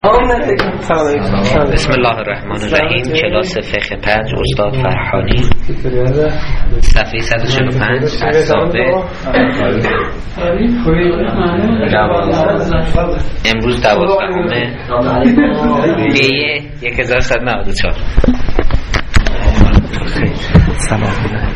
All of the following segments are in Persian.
بسم الله الرحمن الرحیم. کلاس فقه 5 استاد فرحانی، صفحه 145 اصابه. امروز 12 بیه 1194. سلام.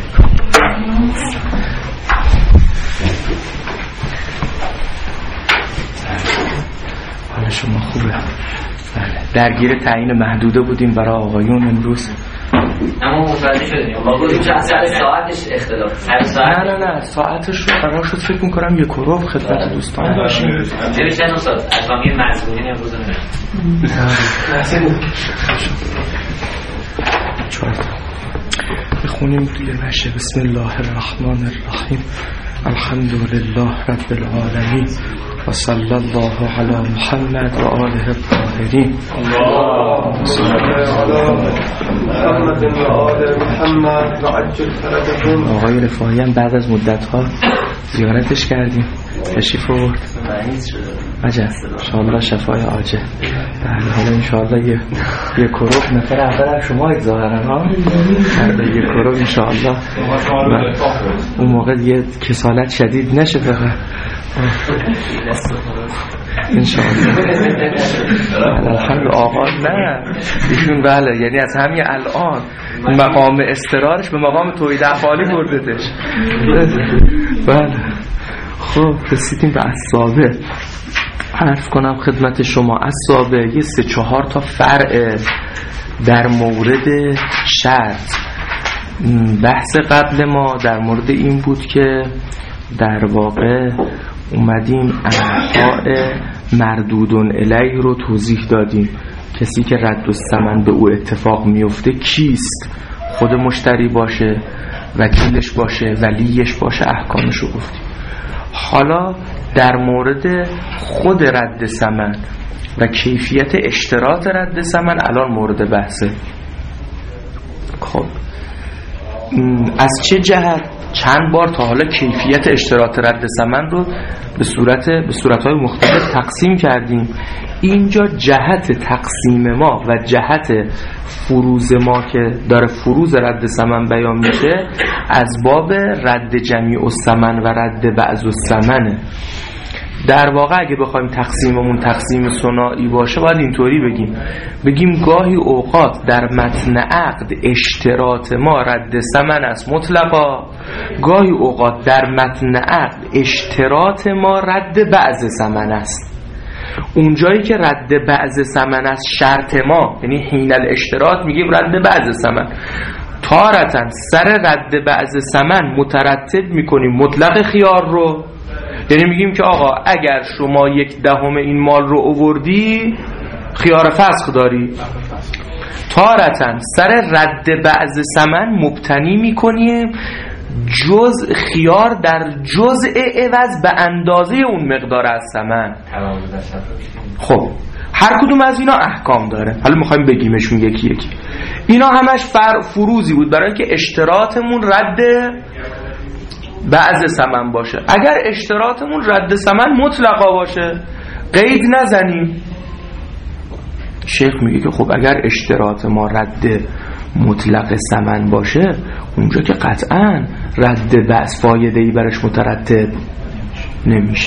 حال شما خوبه؟ درگیر تعیین محدوده بودیم برای آقایون امروز، اما متوجه شدیم ما گفتیم چه سر ساعتش اختلاف سر ساعت نه ساعتش رو قرار شد فکر می‌کنم یک و ربع خدمت دوستان باشیم. چه استاد اسامی مضمونین امروز بخونیم توی نشه. بسم الله الرحمن الرحیم. الحمدلله رب العالمین و صلی الله علی محمد و آله الطاهرین. اللهم صل علی محمد و آل محمد و عجل فرجهم. آقای رفاعی هم بعد از مدت‌ها زیارتش کردیم، تشریف آورد. عجب، انشاءالله شفای عاجل. حالا انشاءالله یک کروب نفر اول شما ظاهرا ها یک کروب انشاءالله اون موقع دیگه کسالت شدید نشه فقط انشاءالله. الحمد آقا نه ایشون بله، یعنی از همین الان مقام استقرارش به مقام توحید افعالی بردتش. بله خب رسیدیم به اصابه. عرض کنم خدمت شما اصابه یه 3-4 تا فرع در مورد شرط. بحث قبل ما در مورد این بود که در واقع اومدیم انواع مردودون الیه رو توضیح دادیم. کسی که رد الثمن به او اتفاق میفته کیست؟ خود مشتری باشه، وکیلش باشه، ولیش باشه، احکامش رو گفتیم. حالا در مورد خود رد ثمن و کیفیت اشتراط رد ثمن الان مورد بحثه. خب از چه جهت چند بار تا حالا کیفیت اشتراط رد ثمن رو به صورت‌های مختلف تقسیم کردیم. اینجا جهت تقسیم ما و جهت فروز ما که داره فروز رد ثمن بیان میشه از باب رد جمیع الثمن و رد بعض الثمنه. در واقع اگه بخوایم تقسیممون تقسیم ثنایی باشه باید اینطوری بگیم گاهی اوقات در متن عقد اشتراط ما رد ثمن است مطلقا، گاهی اوقات در متن عقد اشتراط ما رد بعض ثمن است. اونجایی که رد بعض ثمن است شرط ما، یعنی حین الاشتراط میگیم رد بعض ثمن، تارتاً سر رد بعض ثمن مترتب میکنیم مطلق خیار رو، یعنی میگیم که آقا اگر شما 1/10 این مال رو آوردی خیار فسخ داری. تارتاً سر رد بعض ثمن مبتنی میکنیم جز خیار در جزء عوض به اندازه اون مقدار از ثمن. خب هر کدوم از اینا احکام داره، حالا میخوایم بگیمشون یکی یکی. اینا همش فروزی بود برای که اشتراطمون رد بعض ثمن باشه. اگر اشتراطمون رد ثمن مطلقا باشه قید نزنیم. شیخ میگه که خب اگر اشتراط ما رد مطلق ثمن باشه اونجا که قطعا رد بعض فایده‌ای برش مترتب نمیشه.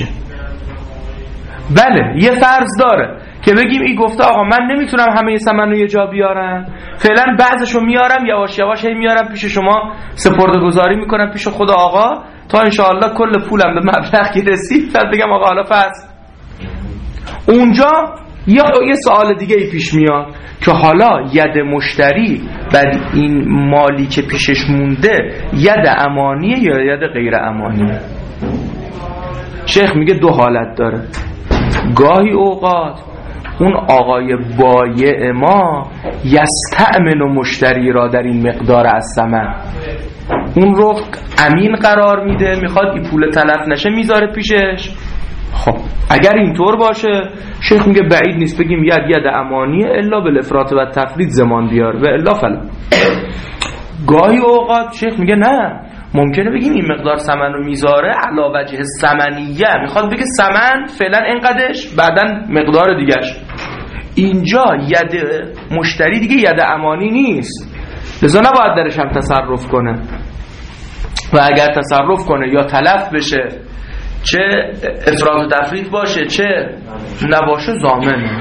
بله یه فرض داره که بگیم این گفته آقا من نمیتونم همه ثمن رو یه جا بیارم، فعلا بعضشو میارم یواش یواش هی میارم پیش شما سپرده‌گذاری میکنم پیش خود آقا تا انشاءالله کل پولم به مبلغی رسید بعد بگم آقا حالا فصل. اونجا یه سوال دیگه ای پیش میاد که حالا ید مشتری بعد این مالی که پیشش مونده ید امانیه یا ید غیر امانیه؟ شیخ میگه 2 حالت داره. گاهی اوقات اون آقای بایع ما یستأمن مشتری را در این مقدار از ثمن، اون رو امین قرار میده، میخواد این پول تلف نشه میذاره پیشش. خب اگر اینطور باشه شیخ میگه بعید نیست بگیم ید امانیه الا بالافراط و تفرید زمان بیار و الا فلا. گاهی اوقات شیخ میگه نه، ممکنه بگیم این مقدار ثمن رو میذاره علا وجه ثمنیه، میخواد بگه ثمن فعلا اینقدرش بعدن مقدار دیگهش. اینجا ید مشتری دیگه ید امانی نیست، لذا نباید درش هم تصرف کنه و اگر تصرف کنه یا تلف بشه، چه افراط و تفریط باشه چه نباشه، ضامن.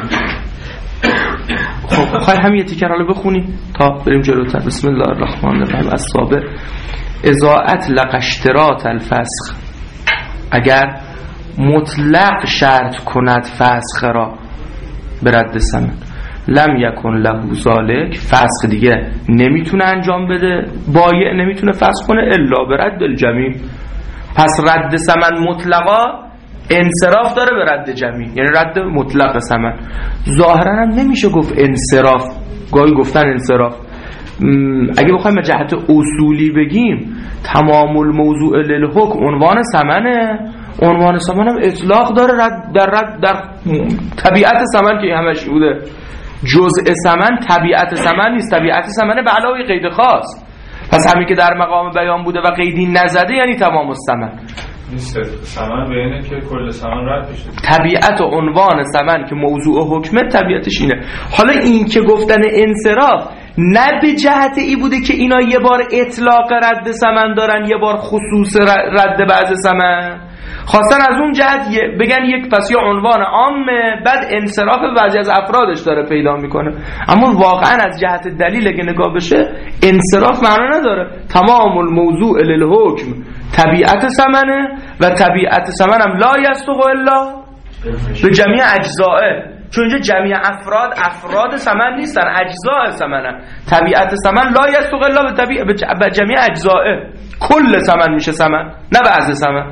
خب خواهی همین یه تیکر حالا بخونیم تا بریم جلوتر. بسم الله الرحمن الرحیم. الصابع اذا اطلق اشتراط الفسخ، اگر مطلق شرط کند فسخ را به رد ثمن، لم یکن له ذالک، فسخ دیگه نمیتونه انجام بده، بایع نمیتونه فسخ کنه الا به رد الجمیع. پس رد ثمن مطلقا انصراف داره به رد جمیع، یعنی رد مطلق ثمن. ظاهرا هم نمیشه گفت انصراف، گاهی گفتن انصراف. اگه بخوایم جهت اصولی بگیم تمام الموضوع للحکم عنوان ثمنه، عنوان ثمن هم اطلاق داره در طبیعت ثمن که همش بوده. جزء ثمن طبیعت ثمن نیست، طبیعت ثمن به علاوه قید خاص. پس همین که در مقام بیان بوده و قیدی نزده یعنی تمام الثمن نیست. ثمن به اینه که کل ثمن رد بشه. طبیعت و عنوان ثمن که موضوع حکمه طبیعتش اینه. حالا این که گفتن انصراف نه به جهت ای بوده که اینا یه بار اطلاق رد ثمن دارن یه بار خصوص رد بعض ثمن، خواستن از اون جهت بگن یک پس یا عنوان عامه بعد انصراف بعضی از افرادش داره پیدا میکنه، اما واقعا از جهت دلیل اگه نگاه بشه انصراف معنا نداره. تمام الموضوع للحکم طبیعت ثمنه و طبیعت ثمن هم لا یصدق الا به جمیع اجزائه، چون اینجا جمیع افراد ثمن نیستن، اجزاء ثمنن. طبیعت ثمن لا یصدق الا به جمیع اجزائه، کل ثمن میشه ثمن نه بعض ثمن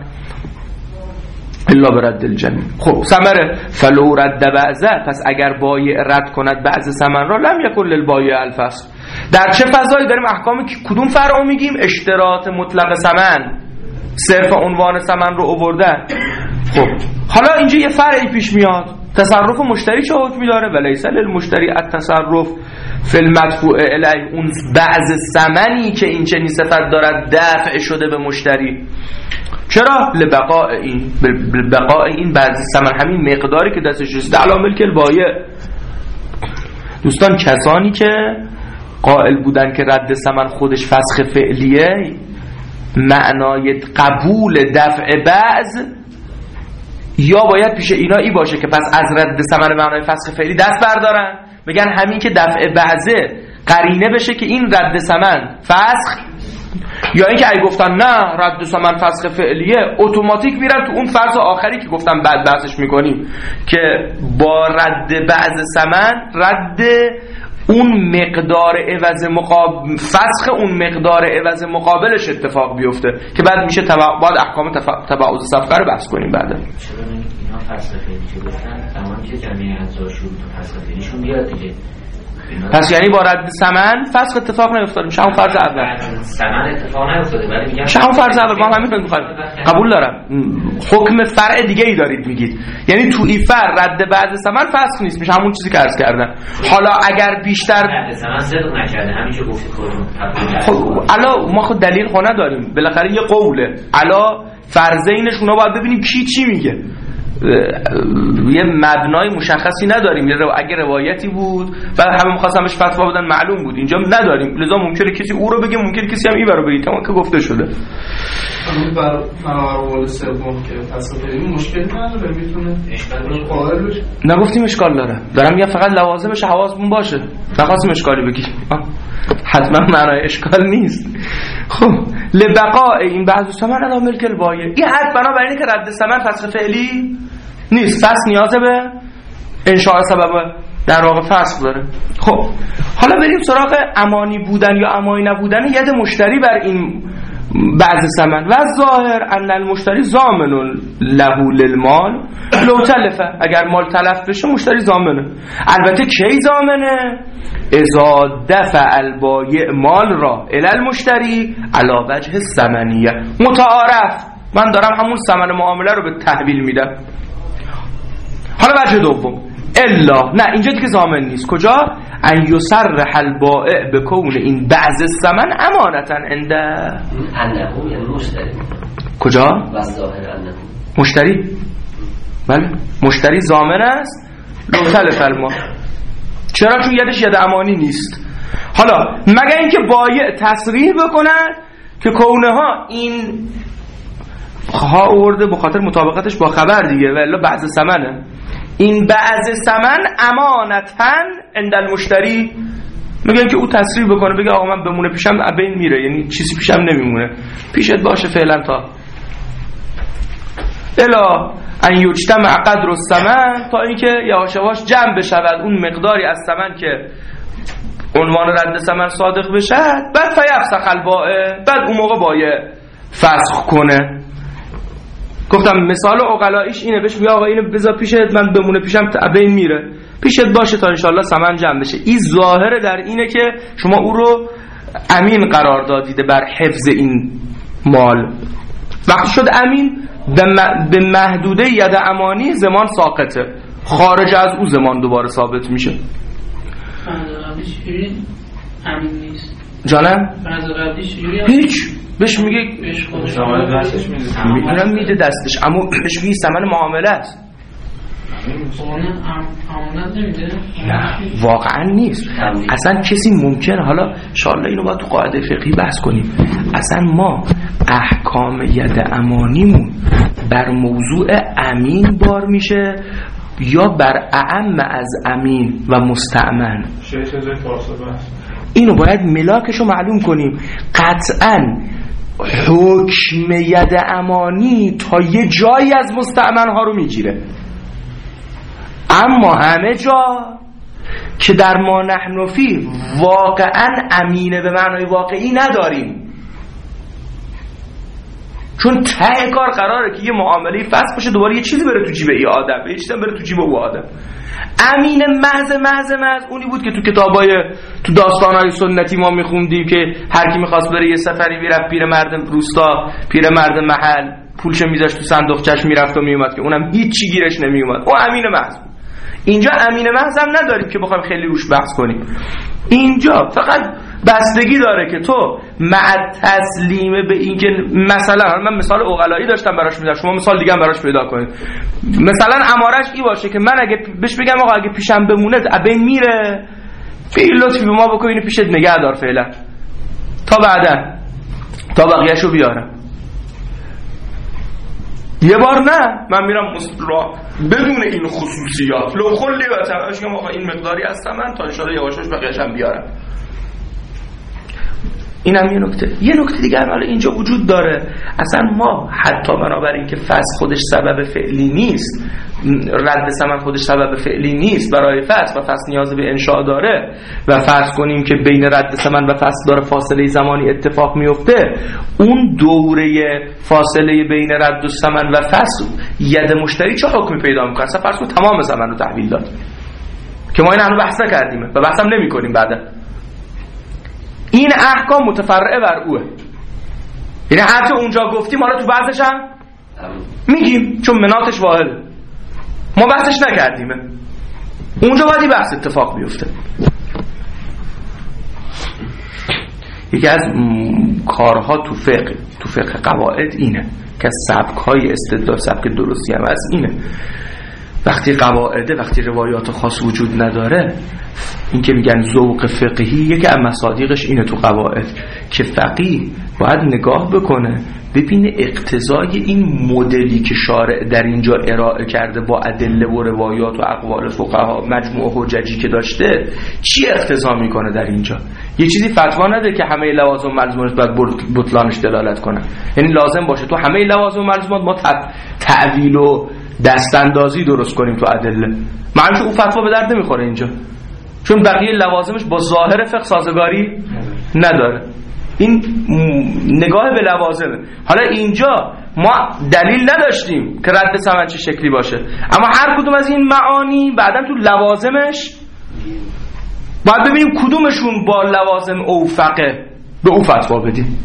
الا برد الجمیع. خب ثمره فلو رد بعضه، پس اگر بایع رد کند بعض ثمن را لم یکن للبایع الفسخ. در چه فضایی داریم احکام کدوم فرعو میگیم؟ اشتراط مطلق ثمن، صرف عنوان ثمن رو آوردن. خب حالا اینجا یه فرعی پیش میاد، تصرف مشتری چه حکمی داره؟ ولیس للمشتری التصرف فی المدفوع الیه، اون بعض ثمنی که این چنین صفت دارد دفع شده به مشتری. چرا؟ لبقاء این بعض ثمن، همین مقداری که دستش رسیده علی ملک البایع. دوستان کسانی که قائل بودن که رد ثمن خودش فسخ فعلیه، معنای قبول دفع بعض یا باید پیش اینا ای باشه که پس از رد ثمن معنای فسخ فعلی دست بردارن، بگن همین که دفع بعضه قرینه بشه که این رد ثمن فسخ، یا اینکه اگه گفتن نه رد ثمن فسخ فعلیه اتوماتیک میرن تو اون فرض آخری که گفتم بعد بحثش میکنیم که با رد بعض ثمن رد اون مقدار عوض مقابل، فسخ اون مقدار عوض مقابلش اتفاق بیفته که بعد میشه بعد احکام تبعض صفقه رو بحث کنیم بعد. چرا اینا فسخ فعلی چه گفتن؟ زمانی که جمعیت اجزا شروع تو فسخ فعلیشون بیاد دیگه. پس یعنی با رد ثمن فسخ اتفاق نیفتاد. میشه همون فرض اول. ثمن اتفاق نیفتاده ولی میگم میشه همون فرض اول. ما همین میخوایم قبول دارم. حکم فرع دیگه ای دارید میگید. یعنی تو این فرع رد بعد ثمن فسخ نیست، میشه همون چیزی که عرض کردم. حالا اگر بیشتر رد ثمن صدق نکرده همیشه گفتی کردم. خب الا ما خود دلیل خو نداریم. بالاخره یه قوله. الا فرضینش اونا باید ببینیم کی چی میگه. یه مبنای مشخصی نداریم. اگه روایتی بود و همه می‌خواستنش فتوا بدن معلوم بود، اینجا نداریم. لذا ممکنه کسی او رو بگه، ممکنه کسی هم این رو بگه، تمام که گفته شده. همین بر قول سوم که فلسفه مشکلی نداره، میتونه اشکال قائل بشه. نگفتیم اشکال داره، دارم میگم فقط لوازمش حواسمون باشه. نخواستیم اشکالی بگیم. حتما معنای اشکال نیست. خب لبقاء این بعض ثمن علی ملک البایع، این حد بنابراینه که رد ثمن فسخ فعلی نیست، پس نیاز به انشاء سبب در واقع فسخ داره. خب حالا بریم سراغ امانی بودن یا امانی نبودن ید مشتری بر این بعض ثمن. و ظاهر ان المشتری ضامن له للمال لو تلفه، اگر مال تلف بشه مشتری ضامنه. البته کی ضامنه؟ اذا دفع البایع مال را الی المشتری علی وجه الثمنیه متعارف، من دارم همون ثمن معامله رو به تحویل میدم. حالا وجه دوم الا، نه اینجا دیگه ضامن نیست. کجا؟ ان یصرح البائع بکون این بعض الثمن امانتا عنده انه یعنی مشتری. کجا؟ و ظاهر انه مشتری. بله مشتری ضامن است لو تلف المال، چرا؟ چون یدش ید امانی نیست. حالا مگر اینکه بایع تصریح بکنن که کونه ها این ها آورده به خاطر مطابقتش با خبر دیگه، ولی بعض ثمنه، این بعض ثمن امانتن عند المشتری، میگن که او تصریح بکنه بگه آقا من بمونه پیشم بین میره، یعنی چیزی پیشم نمیمونه، پیشت باشه فعلا تا الا ان یجتمع قدر الثمن، تا اینکه یواش یواش جمع بشود اون مقداری از ثمن که عنوان رد ثمن صادق بشه، بعد فیفسخ البائع، بعد اون موقع بایع فسخ کنه. گفتم مثال عقلاییش اینه، بهش بگه آقا اینو بذار پیشت، من بمونه پیشم بین میره، پیشت باشه تا انشالله ثمن جمع بشه. این ظاهره در اینه که شما او رو امین قرار دادیده بر حفظ این مال. وقتی شد امین به محدوده ید امانی زمان ساقطه، خارج از او زمان دوباره ثابت میشه. امین نیست جانم؟ هیچ، بهش میگه میدونم میده دستش، اما بهش میگه ثمن معامله است. نه واقعا نیست اصلا. کسی ممکن، حالا انشاءالله اینو باید تو قاعده فقهی بحث کنیم، اصلا ما احکام ید امانیمون بر موضوع امین بار میشه یا بر اعم از امین و مستأمن؟ اینو باید ملاکشو معلوم کنیم. قطعا حکم ید امانی تا یه جایی از مستأمن ها رو میگیره، اما همه جا که در ما نحن فی واقعا امینه به معنای واقعی نداریم، چون ته کار قراره که یه معامله فسخ باشه دوباره یه چیزی بره تو جیب ای آدم، یه چیزی بره تو جیب او آدم. امین محض اونی بود که تو کتابای تو داستانهای سنتی ما میخوندیم که هر کی میخواست بره یه سفری میرفت، پیرمرد روستا، پیرمرد محل پولش میذاشت تو صندوقچش میرفت و میومد، که اونم هیچی گیرش نمیومد، اون امین محض. اینجا امین محض هم نداریم که بخوایم خیلی روش بحث کنیم. اینجا فقط بستگی داره که تو مع تسلیم به این که مثلا من مثال عقلایی داشتم براش میذارم، شما مثال دیگه هم براش پیدا کنید. مثلا امارش این باشه که من اگه بهش بگم آقا اگه پیشم بمونه بین میره، فی لطفی به ما بکن اینو پیشت نگه دار فعلا تا بعدا تا بقیه‌شو بیارم. یه بار نه، من میرم بدون این خصوصیات لو خلی و تمامش که آقا این مقداری هستم من تا انشاءالله یواشاش بقیه‌شم بیارم. اینم یه نکته دیگه هم اینجا وجود داره. اصلا ما حتی بنابراین که فسخ خودش سبب فعلی نیست، رد ثمن خودش سبب فعلی نیست برای فسخ و فسخ نیاز به انشاء داره و فرض کنیم که بین رد ثمن و فسخ داره فاصله زمانی اتفاق میفته، اون دوره فاصله بین رد ثمن و فسخ ید مشتری چه حکمی پیدا میکنه؟ اصلا فرض کن تمام ثمن رو تحویل داد که ما این هنوز بحث نکردیم و بحث هم نمی‌کنیم بعدا. این احکام متفرعه بر اوه، یعنی حتی اونجا گفتیم حالا تو بحثش هم میگیم چون مناطش واحده، ما بحثش نکردیم، اونجا باید بحث اتفاق بیفته. یکی از کارها تو فقه قواعد اینه که سبک‌های استدلال سبک درستی هم از اینه، وقتی قواعده، وقتی روایات خاص وجود نداره، این که میگن ذوق فقهی، یکی از مصادیقش اینه تو قواعد که فقیه باید نگاه بکنه ببینه اقتضای این مدلی که شارع در اینجا ارائه کرده با ادله و روایات و اقوال فقها مجموع حججی که داشته چی اقتضا میکنه در اینجا. یه چیزی فتوا نده که همه لوازم ملزومش باید بطلانش دلالت کنه، یعنی لازم باشه تو همه لوازم ملزومات ما تعویل و دستاندازی درست کنیم تو ادله، معنیش اون فتوا به درد نمیخوره اینجا، چون بقیه لوازمش با ظاهر فقه سازگاری نداره. این نگاه به لوازمه. حالا اینجا ما دلیل نداشتیم که رد ثمن چه شکلی باشه، اما هر کدوم از این معانی بعدا تو لوازمش باید ببینیم کدومشون با لوازم اوفقه به او فتوا بدیم.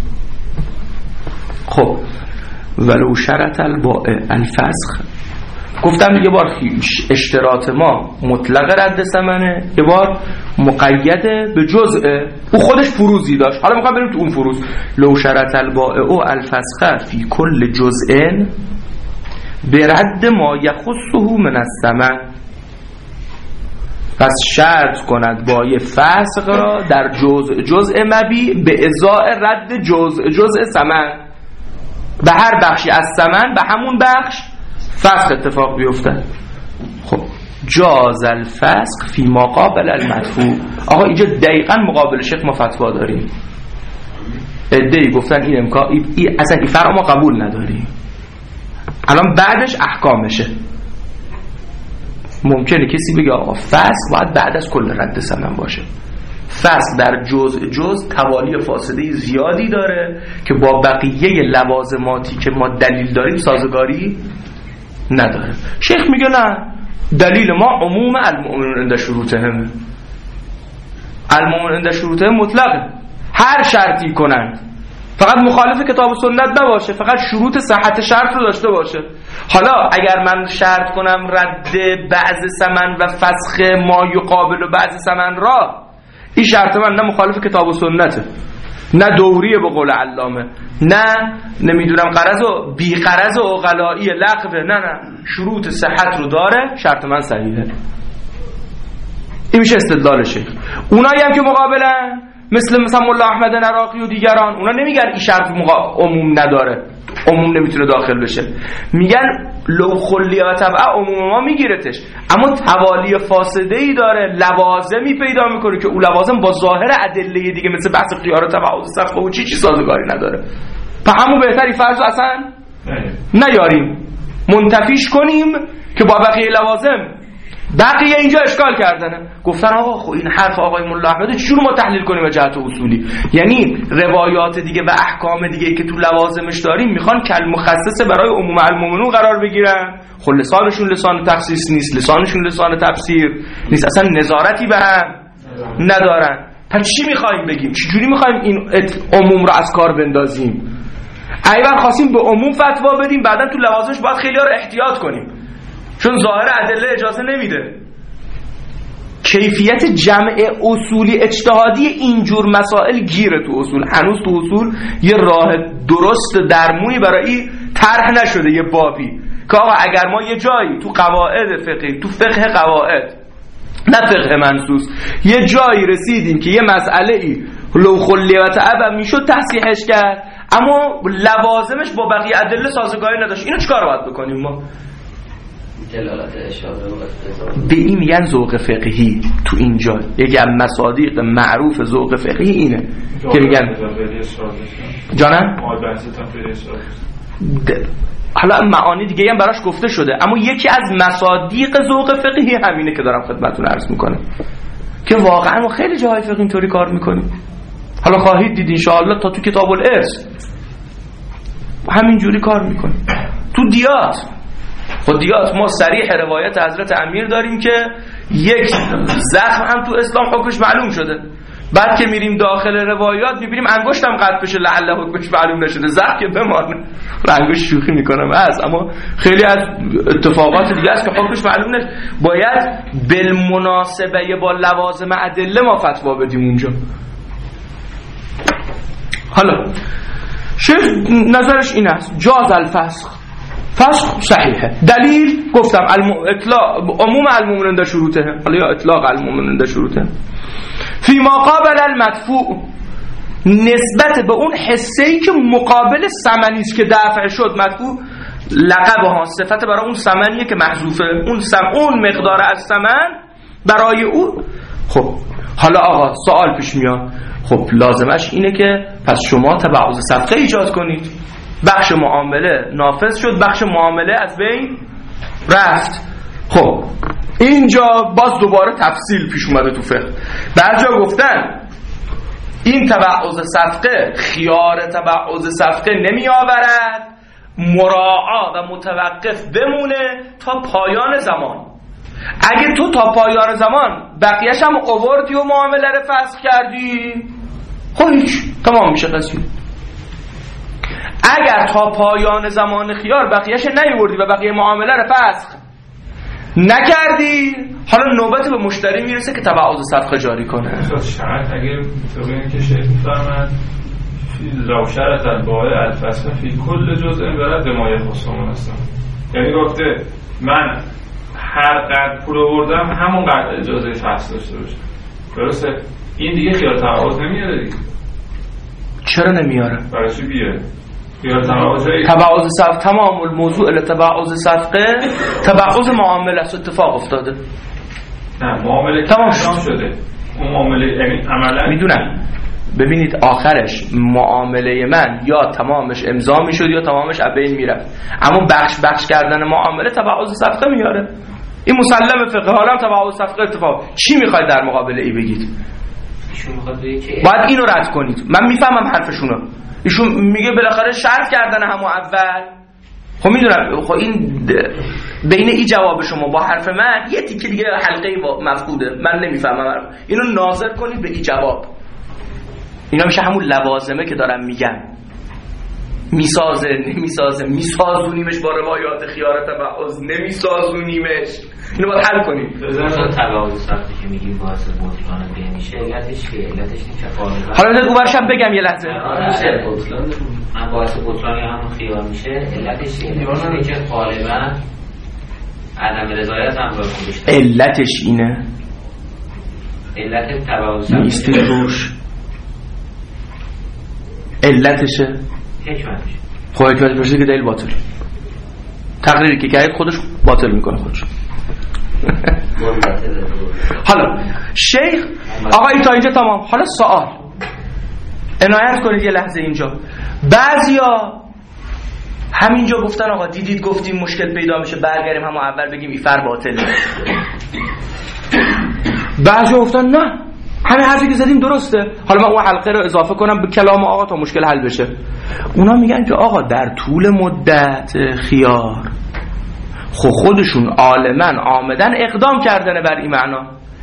خب ولو شرط البائع الفسخ، گفتم یه بار اشتراط ما مطلق رد ثمنه، یه بار مقیده به جزء، او خودش فروزی داشت. حالا میخوام بریم تو اون فروز. لو شرط البائع الفسخ فی کل جزء برد ما یخصه من الثمن، پس شرط کند بای فسق را در جزء مبی به ازاء رد جزء ثمن، به هر بخشی از ثمن به همون بخش فسق اتفاق بیفته. خب جاز الفسق فی ما قابل المدفوع. آقا اینجا دقیقاً مقابل شیخ ما فتوا داریم. ادعی گفتن این امکان اصلا این فرع ما قبول نداریم، الان بعدش احکامشه. ممکنه کسی بگه آقا فسق باید بعد از کل رد ثمن باشه. فسق در جز توالی فاسده زیادی داره که با بقیه لوازماتی که ما دلیل داریم سازگاری نداره. شیخ میگه نه، دلیل ما عموم المؤمنون عند شروطهم. المؤمنون عند شروطهم مطلقه، هر شرطی کنند فقط مخالف کتاب و سنت نباشه، فقط شروط صحت شرط رو داشته باشه. حالا اگر من شرط کنم رد بعض ثمن و فسخ ما یقابل بعض ثمن را، این شرط من نه مخالف کتاب و سنته، نه دوریه به قول علامه، نه نمیدونم قرض و بی قرض و عقلائی لغوه، نه شروط صحت رو داره، شرط من صحیحه. این میشه استدلال شیخ. اونایی هم که مقابلن مثل مولا احمد نراقی و دیگران، اونا نمیگن این شرط عموم نداره، عموم نمیتونه داخل بشه، میگن لو خلی و تبع عموم ما میگیرتش، اما توالی فاسده ای داره، لوازمی پیدا میکنه که اون لوازم با ظاهر ادله دیگه مثل بحث خیار و تبع و صفقه و چی سازگاری نداره. په همون بهتری فرض اصلا نیاریم، منتفیش کنیم که با بقیه لوازم بقیه اینجا اشکال کردنه. گفتن آقا خب این حرف آقای مولا احمد چجوری ما تحلیل کنیم به جهت اصولی؟ یعنی روایات دیگه و احکام دیگه که تو لوازمش داریم میخوان کل مخصص برای عموم المؤمنون قرار بگیرن. خب لسانشون لسان تخصیص نیست، لسانشون لسان تفسیر نیست، اصلا نظارتی به هم ندارن. پس چی میخوایم بگیم؟ چجوری میخوایم این عموم رو از کار بندازیم؟ اگر خواستیم به عموم فتوا بدیم بعدن تو لوازمش باید خیلی ها رو احتیاط کنیم، چون ظاهر ادله اجازه نمیده. کیفیت جمع اصولی اجتهادی اینجور مسائل گیره تو اصول. هنوز تو اصول یه راه درست درمونی برای طرح نشده، یه بابی که آقا اگر ما یه جایی تو قواعد فقهی، تو فقه قواعد نه فقه منصوص، یه جایی رسیدیم که یه مسئله ای لو خلی و تعب میشد تصحیحش کرد، اما لوازمش با بقیه ادله سازگاری نداشت، اینو چیکار باید بکنیم ما؟ دلالت اشاره به این میگن ذوق فقهی. تو اینجا یکی از مصادیق معروف ذوق فقهی اینه که میگن جانم حالا معانی دیگه هم براش گفته شده، اما یکی از مصادیق ذوق فقهی همینه که دارم خدمتتون عرض میکنم که واقعا ما خیلی جاهای فقهی اینطوری کار میکنیم. حالا خواهید دید انشاءالله تا تو کتاب الارث همینجوری کار میکنیم. تو دیات، خود دیات ما صریح روایت حضرت امیر داریم که یک زخم هم تو اسلام حکمش معلوم شده، بعد که میریم داخل روایات میبینیم انگشتم قطع بشه لعل حکمش معلوم نشده، زخم که بمانه. انگشت شوخی میکنم اما خیلی از اتفاقات دیگه است که حکمش معلوم نشده، باید بالمناسبه با لوازم ادله ما فتوا بدیم اونجا. حالا شیخ نظرش این است جاز الفسخ، فسخ صحیحه. دلیل گفتم عموم المؤمنون در شروطه، حالا یا اطلاق المؤمنون در شروطه. فی ما قابل المدفوع، نسبت به اون حسه‌ای که مقابل ثمنی است که دفع شد، مدفوع لقبها صفت برای اون ثمنیه که محذوفه، اون مقدار از ثمن برای او. خب حالا آقا سوال پیش میاد، خب لازمش اینه که پس شما تبعوض صفقه ایجاد کنید، بخش معامله نافذ شد، بخش معامله از بین رفت. خب اینجا باز دوباره تفصیل پیش اومده تو فقه. بعضیا گفتن این تبعوض صفقه خیار تبعوض صفقه نمی آورد، مراعا و متوقف بمونه تا پایان زمان. اگه تو تا پایان زمان بقیه‌اش هم آوردی و معامله رو فسخ کردی، خب هیچ، تمام میشه قضیه. اگر تا پایان زمان خیار بقیه‌اش نیوردی و بقیه معامله رو فسخ نکردی، حالا نوبت به مشتری میرسه که تبعوض صفقه جاری کنه. شرط اگر ببینید که شیخ می‌فرماید لو شرط البائع الفسخ فی کل جزء برد به ما یخصمون هستم، یعنی گفته من هر قدر پول آوردم همون قدر اجازه فصل داشته باشه. درسته؟ این دیگه خیال تبعوض نمیاره دیگه. چرا نمیاره؟ برای چی بیاره؟ خیال تبعوض صفقه تمام الموضوع لتبعوض صفقه تبعوض معامله است. اتفاق افتاده. نه معامله تمام شده. اون معامله یعنی عملا میدونم. ببینید آخرش معامله من یا تمامش امضا میشد یا تمامش ابین میرفت، اما بخش کردن معامله تبعوض صفقه میاره. این مسلم فقه. حالا تبعوض صفقه اتفاق. چی میخواید در مقابل ای بگید؟ باید اینو رد کنید. من میفهمم حرفشونو. ایشون میگه بالاخره شرط کردن همون اول. خب میدونم. خب این بین این جواب شما با حرف من یه تیکه دیگه حلقه مفقوده. من نمیفهمم. اینو ناظر کنید به این جواب. اینا میشه همون لوازمه که دارم میگم. میسازه نمیسازه، میسازونیمش با روایات خیار تبعوض، نمیسازونیمش. اینو باید حل کنیم. تبعوض صفقه که میگیم باعث بطلان به میشه، علتش چیه؟ علتش نیست فاعل. حالا بذار گوارشم بگم یه لحظه. من باعث بطلان همون خیار میشه، علتش چیه؟ اینه که غالبا عدم رضایت همراه خودش. علتش اینه. علت تبعوض صفقه نیست روش. علتشه. حکمتش. خب حکمت باشه که دلیل باطل. تقریری که کرد خودش باطل میکنه خودش. حالا شیخ آقا تا اینجا تمام. حالا سوال عنایت کنید یه لحظه اینجا. بعضیا همینجا گفتن آقا دیدید گفتیم مشکل پیدا میشه برگردیم همون اول بگیم ایفر باطله. بعضیا گفتن نه همه حرفی که زدیم درسته. حالا من اون حلقه رو اضافه کنم به کلام آقا تا مشکل حل بشه. اونا میگن که آقا در طول مدت خیار خودشون عالمن آمدن اقدام کردن بر این معنا.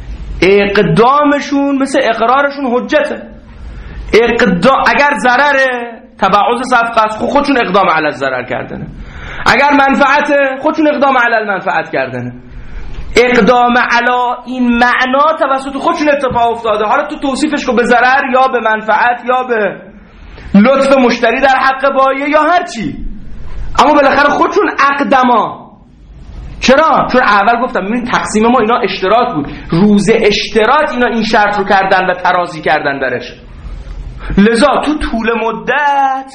اقدامشون مثل اقرارشون حجته. اقدام اگر ضرر تبعوض صفقه است خودشون اقدام علی الضرر کردنه. اگر منفعت خودشون اقدام علی المنفعت کردنه. اقدام علی این معنا توسط خودشون اتفاق افتاده. حالا تو توصیفش کن به ضرر یا به منفعت یا به لطف مشتری در حق بایع یا هر چی، اما بالاخره خودشون اقدما. چرا؟ چون اول گفتم ببین تقسیم ما اینا اشتراط بود. روز اشتراط اینا این شرط رو کردن و ترازی کردن درش. لذا تو طول مدت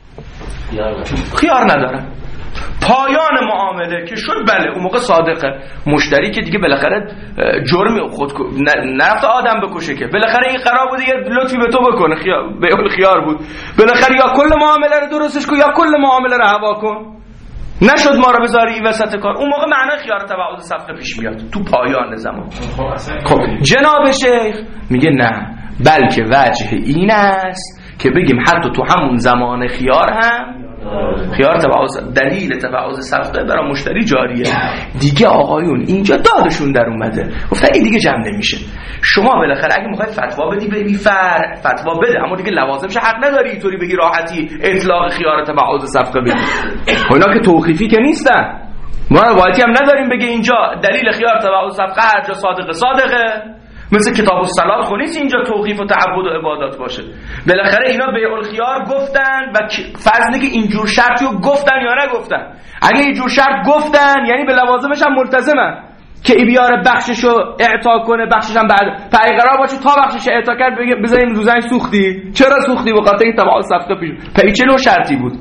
خیار ندارن. پایان معامله که شد بله اون موقع صادقه. مشتری که دیگه بالاخره جرمی خود نرفت آدم بکشه که بالاخره این قرار بود یه لطفی به تو بکنه. به خیار بود بالاخره یا کل معامله رو درستش کن یا کل معامله رو هوا کن. نشد ما رو بذاری وسط کار. اون موقع معنی خیار تبعوض صفقه پیش میاد تو پایان زمان. خب جناب شیخ میگه نه بلکه وجه این است که بگیم حتی تو همون زمان خیار هم خیار تبعوض دلیل تبعوض صفقه برای مشتری جاریه. دیگه آقایون اینجا دادشون در اومده گفتن این دیگه جمع نمیشه. شما بالاخره اگه میخواید فتوا بدی به فتوا بده، اما دیگه لوازمش حق نداری اینطوری بگی راحتی اطلاق خیار تبعوض صفقه بدی. اینا که توقیفی که نیستن. ما روایتی هم نداریم بگه اینجا دلیل خیار تبعوض صفقه هر جا صادقه. مثل کتاب الصلات خونیست اینجا توقیف و تعبد و عبادات باشه. بالاخره اینا بیع الخیار گفتن و فضلی که اینجور شرطی رو گفتن یا نگفتن. اگه اینجور شرط گفتن یعنی به لوازمش هم ملتزمن که ای بیاره بخششو اعطا کنه، بخشش هم بعد قرار باشه تا بخشش اعطا کرد بذاریم روزنج سوختی. چرا سوختی؟ به خاطر این تبعوض صفقه پیش چه نوع شرطی بود.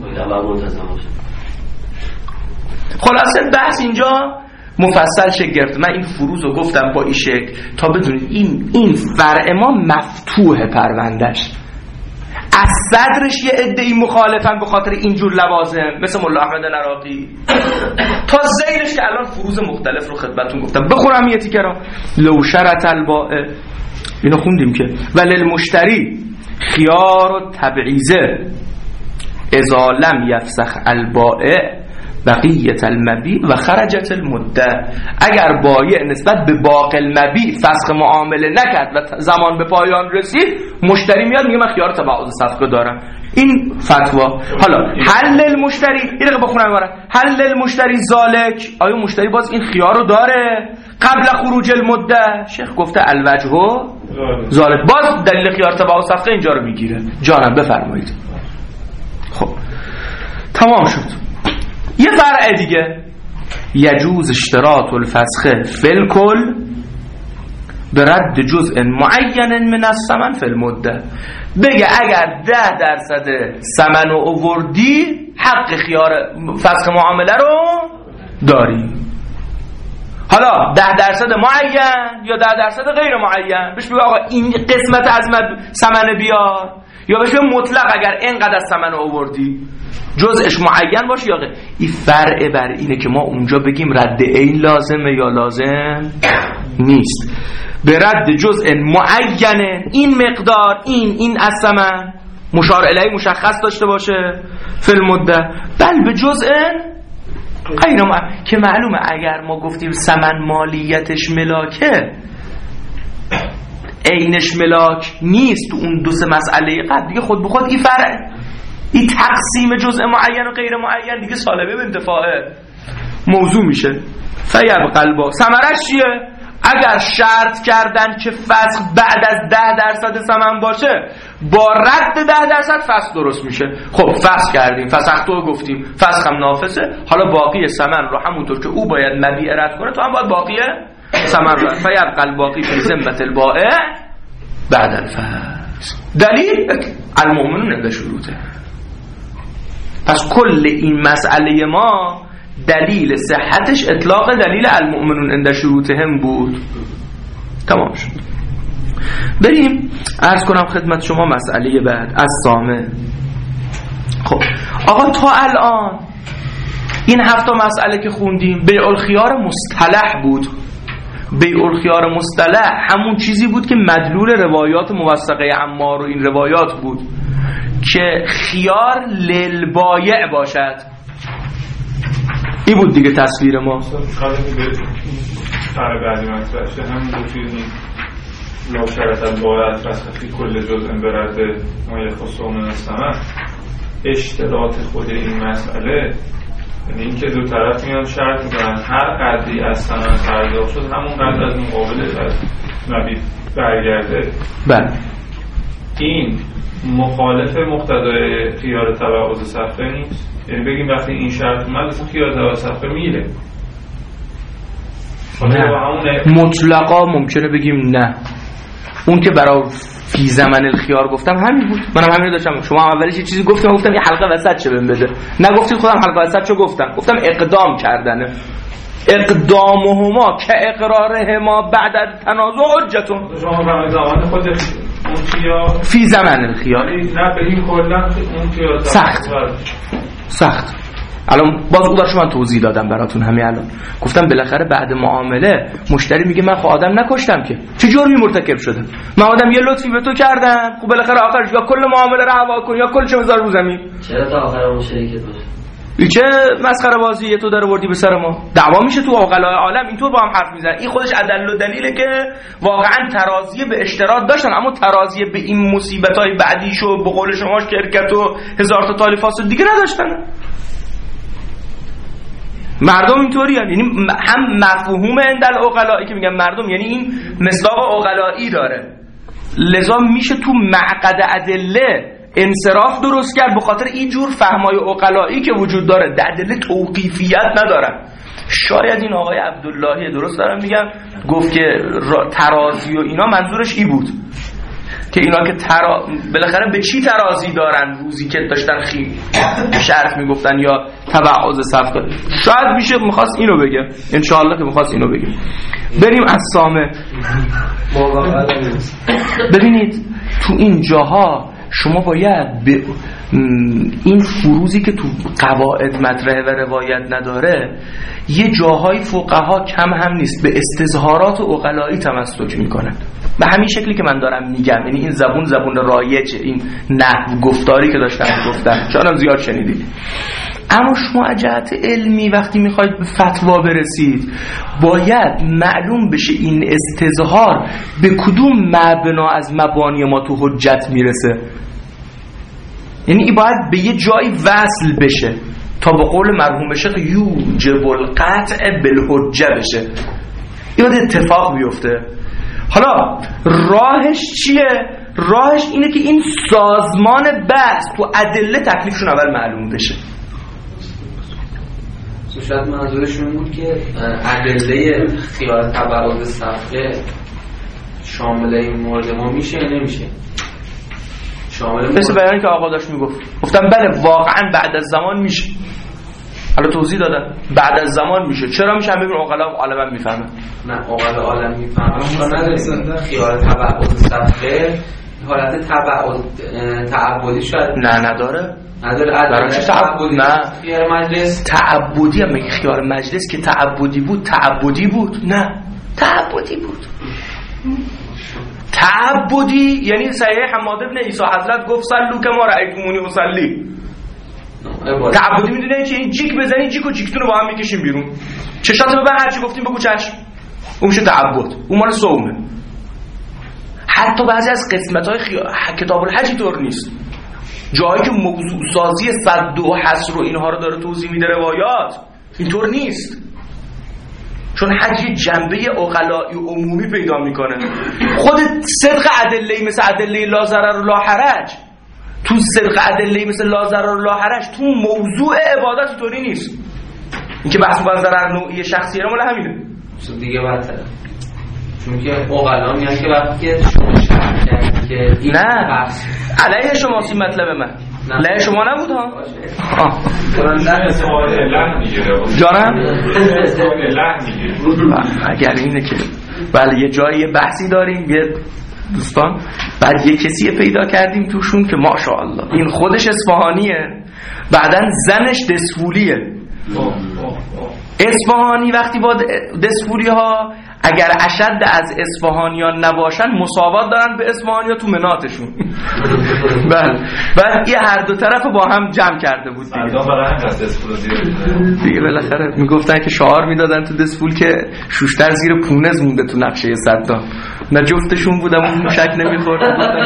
خلاصه بحث اینجا مفصل شکل گرفت. من این فروز رو گفتم با این شکل تا بدونید این فرع ما مفتوح پروندهش. از صدرش یه عده‌ای مخالفن به خاطر اینجور لوازم مثل مولا احمد نراقی تا زیرش که الان فروز مختلف رو خدمتتون گفتم. بخورم یه تیکه را. لو شرط البائع اینو خوندیم که وللمشتری خیار و تبعیضه اذا لم یفسخ البائع بقیت المبیع و خرجت المده. اگر بایع نسبت به باقی المبیع فسخ معامله نکرد و زمان به پایان رسید، مشتری میاد میگه من خیار تبعوض صفقه دارم. این فتوا. حالا حل المشتری این رو بخونم برات. حل المشتری ذالک، آیا مشتری باز این خیار رو داره قبل خروج المده؟ شیخ گفته الوجه ذالک. باز دلیل خیار تبعوض صفقه اینجا رو میگیره. جانم بفرمایید. خب تمام شد. یه فرع دیگه یجوز اشتراط الفسخ فی الکل برد جزء معین من الثمن فی المده. بگه اگر 10% ثمن رو آوردی حق خیار فسخ معامله رو داری. حالا 10% معین یا 10% غیر معین، بهش بگه آقا این قسمت از ثمن بیار، یا بهش بگه مطلق اگر اینقدر از ثمن رو آوردی جزءش معین باشه یا غیر. این فرع بر اینه که ما اونجا بگیم رد عین لازمه یا لازم نیست. به رد جزء معین، این مقدار این از ثمن مشار الیه مشخص داشته باشه فی المده، بل به جزء غیر معین که معلومه اگر ما گفتیم ثمن مالیتش ملاکه عینش ملاک نیست تو اون 2 مسئله قبل دیگه خود به خود این فرع، این تقسیم جزء معین و غیر معین دیگه سالبه به انتفاع موضوع میشه. فیبقى الباقی. ثمرش چیه؟ اگر شرط کردن که فسخ بعد از 10% ثمن باشه با رد 10% فسخ درست میشه. خب فسخ کردیم، فسختو گفتیم، فسخ هم نافذه، حالا باقی ثمن رو همونطور که او باید مبیع رد کنه تو هم باید باقی ثمن رو. فیبقى الباقی فی ذمة البائع بعد الفسخ. دلیل المؤمنون عند شروطه. پس کل این مسئله ما دلیل صحتش اطلاق دلیل المؤمنون عند شروطهم بود. تمام شد. بریم عرض کنم خدمت شما مسئله بعد از سامه. خب آقا تا الان این 7 مسئله که خوندیم بیع الخیار مصطلح بود. بیع الخیار مصطلح همون چیزی بود که مدلول روایات موثقه عمار و این روایات بود که خیار للبایع باشد. این بود دیگه تصویر ما. برای بعدی مطرحشه همون دو چیزی لا شرطاً باید فسخی کل جزء برده ما یخصو من الثمن. اشتراط خود این مسئله یعنی این که دو طرف میان شرط میکنن هر قدری از ثمن پرداخت شد همون قدر از مقابلش از مبیع برگرده. بله این مخالف مقتضای خیار تبعض صفقه نیست. یعنی بگیم وقتی این شرط اومد اصلا خیار تبعض صفقه میره. مطلقا ممکنه بگیم نه. اون که برای فی زمن الخیار گفتم همین بود. منم همین داشتم. شما اولش یه چیزی گفتم یه حلقه وسط چه بهم بده. نگفتید خودم حلقه وسط چه گفتم اقدام کردنه. اقدامهما که اقرارهما بعد التنازع حجتون. شما برای زمان خود اون خیار فی زمن الخیار نه بگیم کلا اون خیار سخت. الان باز او داشت من توضیح دادم براتون همین الان. گفتم بالاخره بعد معامله مشتری میگه من خب آدم نکشتم که چه جرمی مرتکب شدم؟ من آدم یه لطفی به تو کردم، خب بالاخره آخرش یا کل معامله رو هوا کن یا کل چه بذار رو زمین. چرا تا آخر اون شریکت باشه؟ این چه مسخره بازیه تو داره وردی به سر ما؟ دعوا میشه تو عقلای عالم اینطور با هم حرف میزنن. این خودش ادل و دلیله که واقعا ترازی به اشتراط داشتن اما ترازی به این مصیبت‌های بعدیشو به قول شما شرکت و هزار تا تالی فاسد دیگه نداشتن. مردم اینطوری یعنی هم مفهوم اندل عقلایی که میگن مردم یعنی این مصداق عقلایی داره، لذا میشه تو معقد ادله انصراف درست کرد به خاطر این جور فهمای عقلایی که وجود داره. ادله توقیفیت ندارن. شاید این آقای عبداللهی درست دارم میگم گفت که ترازی و اینا منظورش این بود که اینا که بالاخره به چی ترازی دارن روزی که داشتن شرط میگفتن یا تبعض صفقه. شاید میشه میخواست اینو بگه، انشاءالله که میخواست اینو بگه. بریم از سامه. ببینید تو این جاها شما باید به این فروزی که تو قواعد مطرحه و روایت نداره یه جاهای فقها کم هم نیست به استظهارات عقلایی تمسک میکنن به همین شکلی که من دارم میگم. یعنی این زبون رایجه، این نحو گفتاری که داشتم میگفتم شاید هم زیاد شنیدید. اما شما جهت علمی وقتی میخواید به فتوا برسید باید معلوم بشه این استظهار به کدوم مبنا از مبانی ما تو حجت میرسه. یعنی این باید به یه جایی وصل بشه تا به قول مرحوم شیخ یوجب القطع بالحجه بشه. این باید اتفاق بیفته. حالا راهش چیه؟ راهش اینه که این سازمان بحث تو ادله تکلیفشون اول معلوم بشه. شاید منظورشون بود که ادله خیال تبعض صفحه شامل این مورد ما میشه یا نمیشه؟ مثل بیانی که آقا داشت میگفت، گفتم بله واقعا بعد از زمان میشه. حالا توضیح دادم بعد از زمان میشه. چرا میشه؟ ببین عقلا عالم میفهمن. نه عقلا عالم میفهمن. ما نداریم خیال تبعض صفحه حالت تعبدی شاید نداره. نداره تعبدی نه خیال مجلس تعبدی هم میگه. خیال مجلس که تعبدی بود نه تعبدی بود. تعبدی یعنی صحیح حماد ابن عیسی حضرت گفت صلوا کما رأیتمونی اصلی. تعبدی میدونه که این جیک بزنی جیک و جیکتون رو با هم میکشیم بیرون، چشاتو ببر هرچی گفتیم بگو چشم. اون میشه تعبد، اون مال صومه. حتی بعضی از قسمت‌های کتاب الحج طور نیست، جایی که موضوع سازی صد و حصر و اینها رو داره توضیح میده روایات اینطور نیست، چون حج جنبه عقلائی عمومی پیدا میکنه. خود صدق ادله مثل ادله لا ضرر و لا حرج، تو صدق ادله مثل لا ضرر و لا حرج تو موضوع عبادت طوری نیست. اینکه بحث با ضرر نوعی شخصیه مال همینه دیگه بدتره، چون که عقلا میگن که وقتی که شما شرح کردید که این نه علیه شما سی مطلب من علیه شما نبود ها. جانم اگر اینه که بله یه جایی بحثی داریم یه دوستان، بعد یه کسی پیدا کردیم توشون که ماشاءالله این خودش اصفهانیه، بعدن زنش دسفولیه. اصفهانی وقتی با دسفولی ها اگر اشد از اصفهانیان نباشن مساوات دارن به اصفهانیان تو مناتشون. بله بعد یه هر دو طرف با هم جمع کرده بود دیگه. بالاخره میگفتن که شعار میدادن تو دسفول که شوشتر زیر پونز مونده تو نقشه صدام. نه جفتشون بودم اون شک نمیخورد،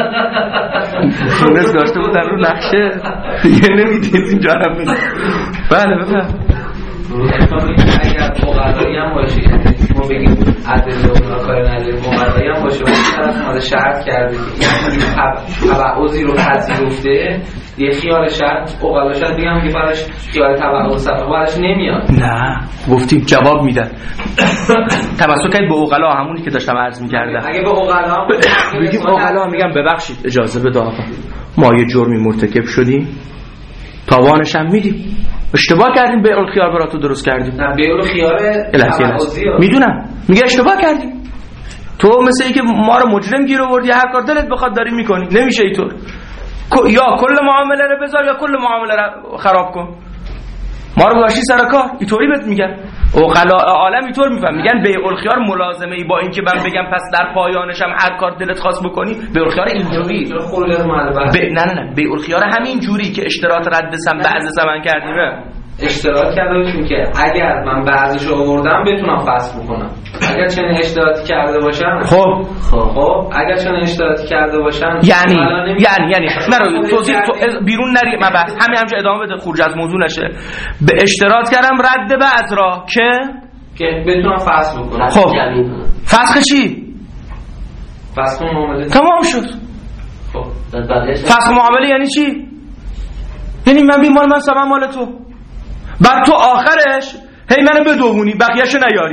پونز داشته بودن رو نقشه دیگه نمیدید اینجا هم. بله بفهم اگر مقرری هم باشه شما بگید عدل و کار نداره، مقرری هم باشه اون طرف ماده شرط کرده یعنی تبعضی رو پذیرفته، یه خیال شرط اقلا شرط بگم که براش خیال تبعض صفحه براش نمیاد. نه گفتیم جواب میدن. تمسک کنید به اقلا، همونی که داشتم عرض میکردم. اگه به اقلا بگیم اقلا میگم ببخشید اجازه بده آقا ما یه جرمی مرتکب شدیم تاوانش هم میدیم، اشتباه کردیم بیع الخیار براتو درست کردیم. نه بیع الخیار تبعضی میدونم، میگه اشتباه کردیم، تو مثل اینکه ما رو مجرم گیر آوردی، هر کار دلت بخواد داری میکنی، نمیشه اینطور. یا کل معامله رو بذار یا کل معامله رو خراب کن، ما رو باشی سر کار. اینطوری بهت میگن عقلاء عالم، اینطور میفهم. میگن بیع الخیار ملازمه ای با اینکه من بگم پس در پایانش هم هر کار دلت خواست بکنی. بیع الخیار اینجوری نه بیع الخیار همین جوری که اشتراط رد سم بعض زمان کردیم اشتراط کردم، چون که اگر من بعضیشو آوردم بتونم فصل بکنم. اگر چنین اشتراطی کرده باشم خب اگر چنین اشتراطی کرده باشم یعنی نرو توضیح بیرون نری مبحث همینجا ادامه بده، خروج از موضوع نشه. به اشتراط کردم رد بعض را که بتونم فصل بکنم. خب فسخ چی؟ فسخ معامله تمام شد. خب فسخ معامله یعنی چی؟ یعنی من بیمال من سبب مال تو، بعد تو آخرش هی منو بدوونی بقیه‌شو نیاری.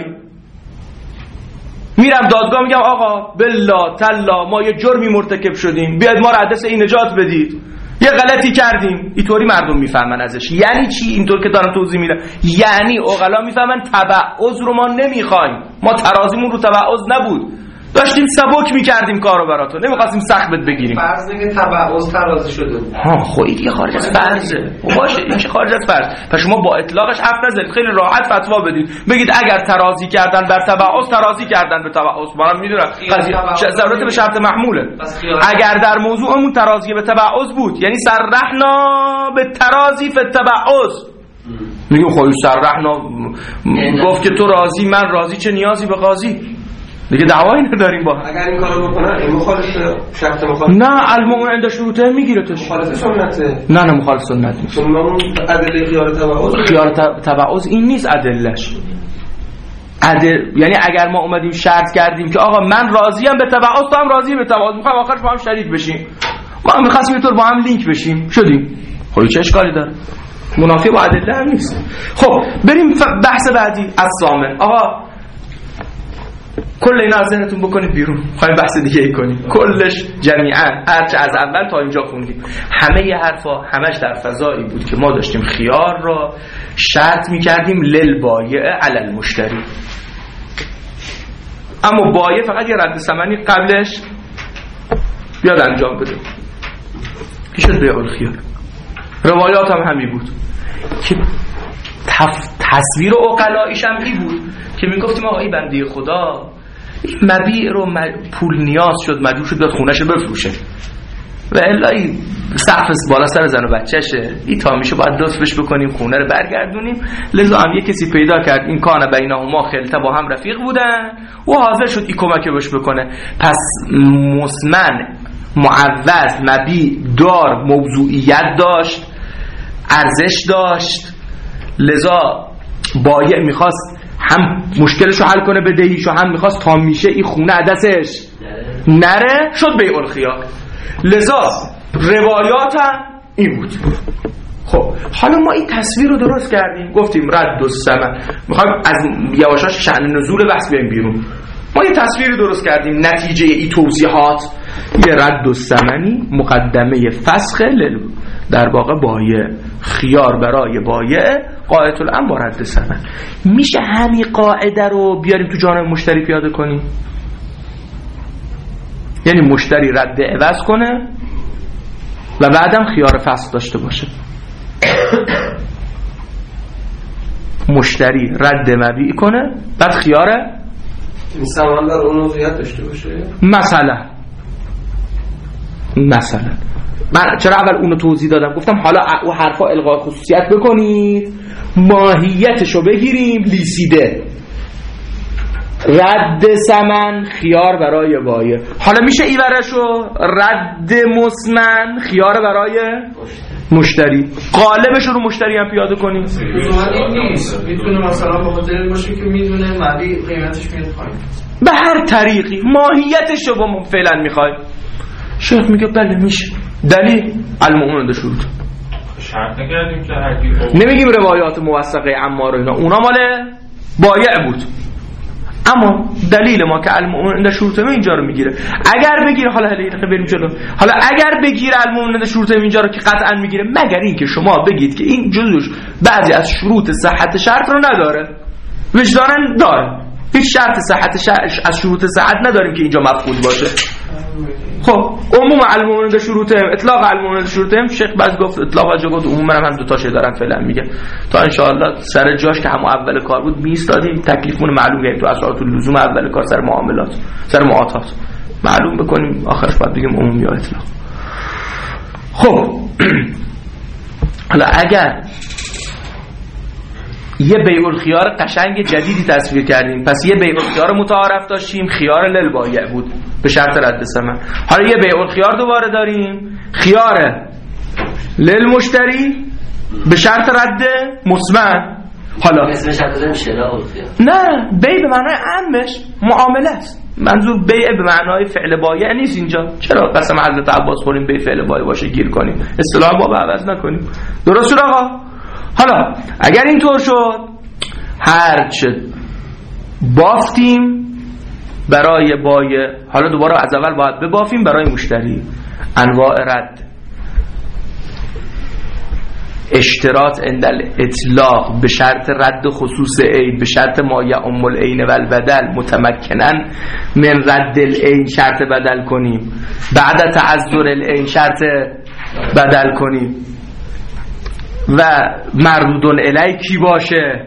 میرم دادگاه میگم آقا بالله تلا ما یه جرمی مرتکب شدیم، بیاید ما رو حدث این نجات بدید، یه غلطی کردیم. اینطوری مردم میفهمن ازش. یعنی چی؟ اینطور که دارم توضیح میدم یعنی عقلا میفهمن تبعض رو ما نمیخوایم، ما ترازیمون رو تبعض نبود، داشتیم سبک میکردیم کارو براتون، نمیخواستیم سخت بگیریم. فرض نگه تبعض ترازی شده بود. خب این دیگه خارج از فرضه. باشه این که خارج از فرض. پس شما با اطلاقش حرف نزنید، خیلی راحت فتوا بدید، بگید اگر ترازی کردن بر تبعض ترازی کردن به تبعض. منم میدونم قضیه ضرورت به شرط محموله. اگر در موضوعمون ترازی به تبعض بود یعنی صرحنا به ترازی فی التبعض، میگم خب صرحنا گفت که تو راضی من راضی، چه نیازی به قاضی دیگه دعوایی نداریم با. اگر این کارو بکنن مخالف شرط مخالف نه المؤمن عند شروطه میگیرتش. مخالف سنته. نه مخالف سنت نیست. اون ادله خیار تبعض، خیار تبعض این نیست ادلش. یعنی اگر ما اومدیم شرط کردیم که آقا من راضیم به تبعض، تو هم راضی به تبعض، میخوایم آخرش با هم شریک بشیم، ما هم می‌خواستیم اینطور با هم لینک بشیم، شدیم. خب چه اشکالی داره؟ منافی با ادله هم نیست. خب بریم بحث بعدی از ضامن. آقا کل اینا از ذهنتون بکنید بیرون، خواهیم بحث دیگه ای کنیم. کلش جمیعا هرچه از اول تا اینجا خوندیم، همه ی حرفا همش در فضایی بود که ما داشتیم خیار را شرط میکردیم للبایع علی المشتری، اما بایع فقط یه رد ثمنی قبلش بیاد انجام بده. این شد بیع الخیار. روایات هم همین بود که تصویر عقلاییش هم این بود که میگفتیم آقا این بنده خدا مبیع رو پول نیاز شد، مجبور شد بیاد خونه‌شو بفروشه و الا این سقف بالا سر زن و بچه‌شه، این تا میشه باید لطفش بکنیم خونه رو برگردونیم. لذا هم یه کسی پیدا کرد این کان بینهما خلطه، با هم رفیق بودن و حاضر شد این کمک بهش بکنه. پس مسمن، معوض، مبیع دار موضوعیت داشت، ارزش داشت. لذا بایع میخواست هم مشکلشو حل کنه بدهیشو، هم میخواست تا میشه این خونه عدسش نره، شد بیع الخیار. لذا روایات هم این بود. خب حالا ما این تصویر رو درست کردیم، گفتیم رد الثمن، میخوایم از یواشاش شأن نزول بحث بیایم بیرون. ما یه تصویر درست کردیم، نتیجه این توضیحات یه رد الثمنی مقدمه فسخ در واقع بایع، خیار برای بایع، قاعدة الامر با رد ثمن. میشه همین قاعده رو بیاریم تو جانب مشتری پیاده کنیم؟ یعنی مشتری رد عوض کنه و بعدم خیار فسخ داشته باشه. مشتری رد مبیع کنه بعد خیار ثمن در اون وضعیت داشته باشه. مثلا من چرا اول اونو توضیح دادم؟ گفتم حالا او حرفا الغاء خصوصیت بکنید، ماهیتشو بگیریم لیسیده، رد ثمن خیار برای بایع. حالا میشه ایورشو رد مسمن خیار برای مشتری، قالبش رو مشتری هم پیاده کنیم. نیست میتونه مثلا با خاطر باشه که میدونه مبیع قیمتش میاد پایین، به هر طریقی ماهیتش رو با فعلا میخوایم. شیخ میگه بله میشه. دلیل المؤمن شروط. شرط نکردیم که هر کی نمیگیم روایات موثقه عمار و اینا، اونا مال بایع بود، اما دلیل ما که المؤمن شروط اینجا رو میگیره. اگر بگیره، حالا بریم جلو، حالا اگر بگیره المؤمن شروط اینجا رو که قطعا میگیره، مگر این که شما بگید که این جزوش بعضی از شروط صحت شرط رو نداره، وجدانن داره، هیچ شرط صحت از شروط صحت نداریم که اینجا مفقود باشه. خب عموم المؤمن شروطهم، اطلاق المؤمن شروطهم، شیخ باز گفت اطلاق از گفت عموما هم دو تاشه دارن فعلا میگه، تا ان شاء الله سر جاش که همون اول کار بود میستادیم تکلیفمون معلوم کنیم، تو اساسات اللزوم اول کار سر معاملات، سر معاطات معلوم بکنیم، آخرش بعد بگیم عموم یا اطلاق. خب حالا اگر یه بیع الخیار قشنگ جدیدی تصویر کردیم، پس یه بیع الخیار متعارف داشتیم، خیار للبایع بود به شرط رد ثمن. حالا یه بیع الخیار دوباره داریم، خیار للمشتری به شرط رد مسمن. حالا اسمش هم شراء الخیار، نه، بیع به معنای عامش معامله است. منظور بیع به معنای فعل بایع نیست اینجا. چرا قسم حضرت عباس خوریم بیع فعل بایع باشه گیر کنیم، اصطلاح باب عوض نکنیم؟ درست شد آقا؟ حالا اگر اینطور شد، هرچه بافتیم برای بایع، حالا دوباره از اول باید ببافیم برای مشتری. انواع رد: اشتراط عند الاطلاق به شرط رد خصوص عین، به شرط ما یعم العین و البدل، متمکنن من رد العین شرط بدل کنیم، بعد تعذر العین شرط بدل کنیم. و مردودون الی کی باشه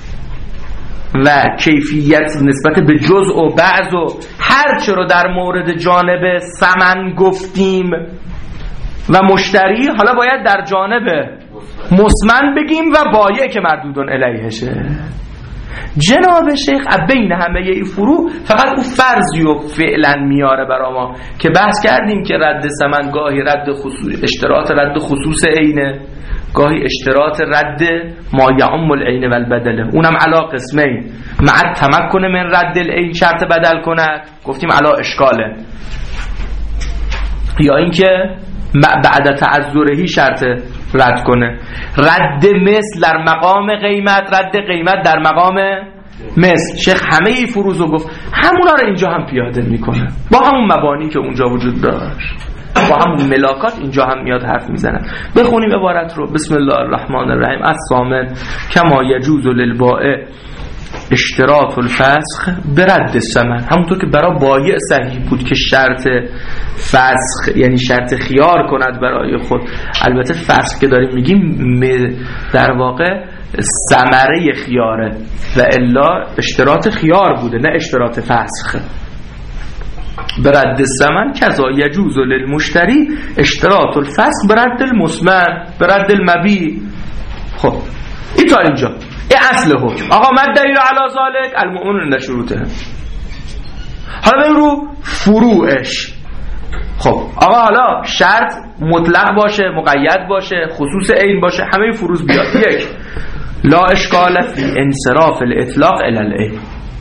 و کیفیت نسبت به جزء و بعض و هر چه رو در مورد جانب ثمن گفتیم و مشتری، حالا باید در جانب مسمن بگیم و بایع که مردودون الیهشه. جناب شیخ بین همه ای فرو فقط اون فرضی و فعلا میاره برا ما که بحث کردیم که رد ثمن گاهی رد خصوص، اشتراط رد خصوص عینه، گاهی اشتراط رد ما یعم العین و البدله، اونم علا قسمین، مع تمکن من رد العین شرط بدل کند، گفتیم علا اشکاله، یا اینکه بعد تعذرهی شرط رد کنه. رد مثل در مقام قیمت، رد قیمت در مقام مثل. شیخ همه ای فروز رو گفت، همونا رو اینجا هم پیاده میکنه با همون مبانی که اونجا وجود داشت، با همون ملاکات اینجا هم میاد حرف میزنه. بخونیم عبارت رو. بسم الله الرحمن الرحیم. الثامن کما یجوز للبائع اشتراط الفسخ برد الثمن. همونطور که برای بایع صحیح بود که شرط فسخ یعنی شرط خیار کند برای خود. البته فسخ که داریم میگیم در واقع ثمره خیاره و الا اشتراط خیار بوده نه اشتراط فسخ. برد الثمن کذا یجوز للمشتری اشتراط الفسخ برد المثمن برد المبیع. خب این تا اینجا این اصل حکم. آقا من دلیل علی ذالک المؤمنون عند شروطه. حالا بریم رو فروعش. خب آقا حالا شرط مطلق باشه، مقید باشه، خصوص عین باشه، همه فروض بیاد. یک، لا اشکال فی انصراف الاطلاق الی العین.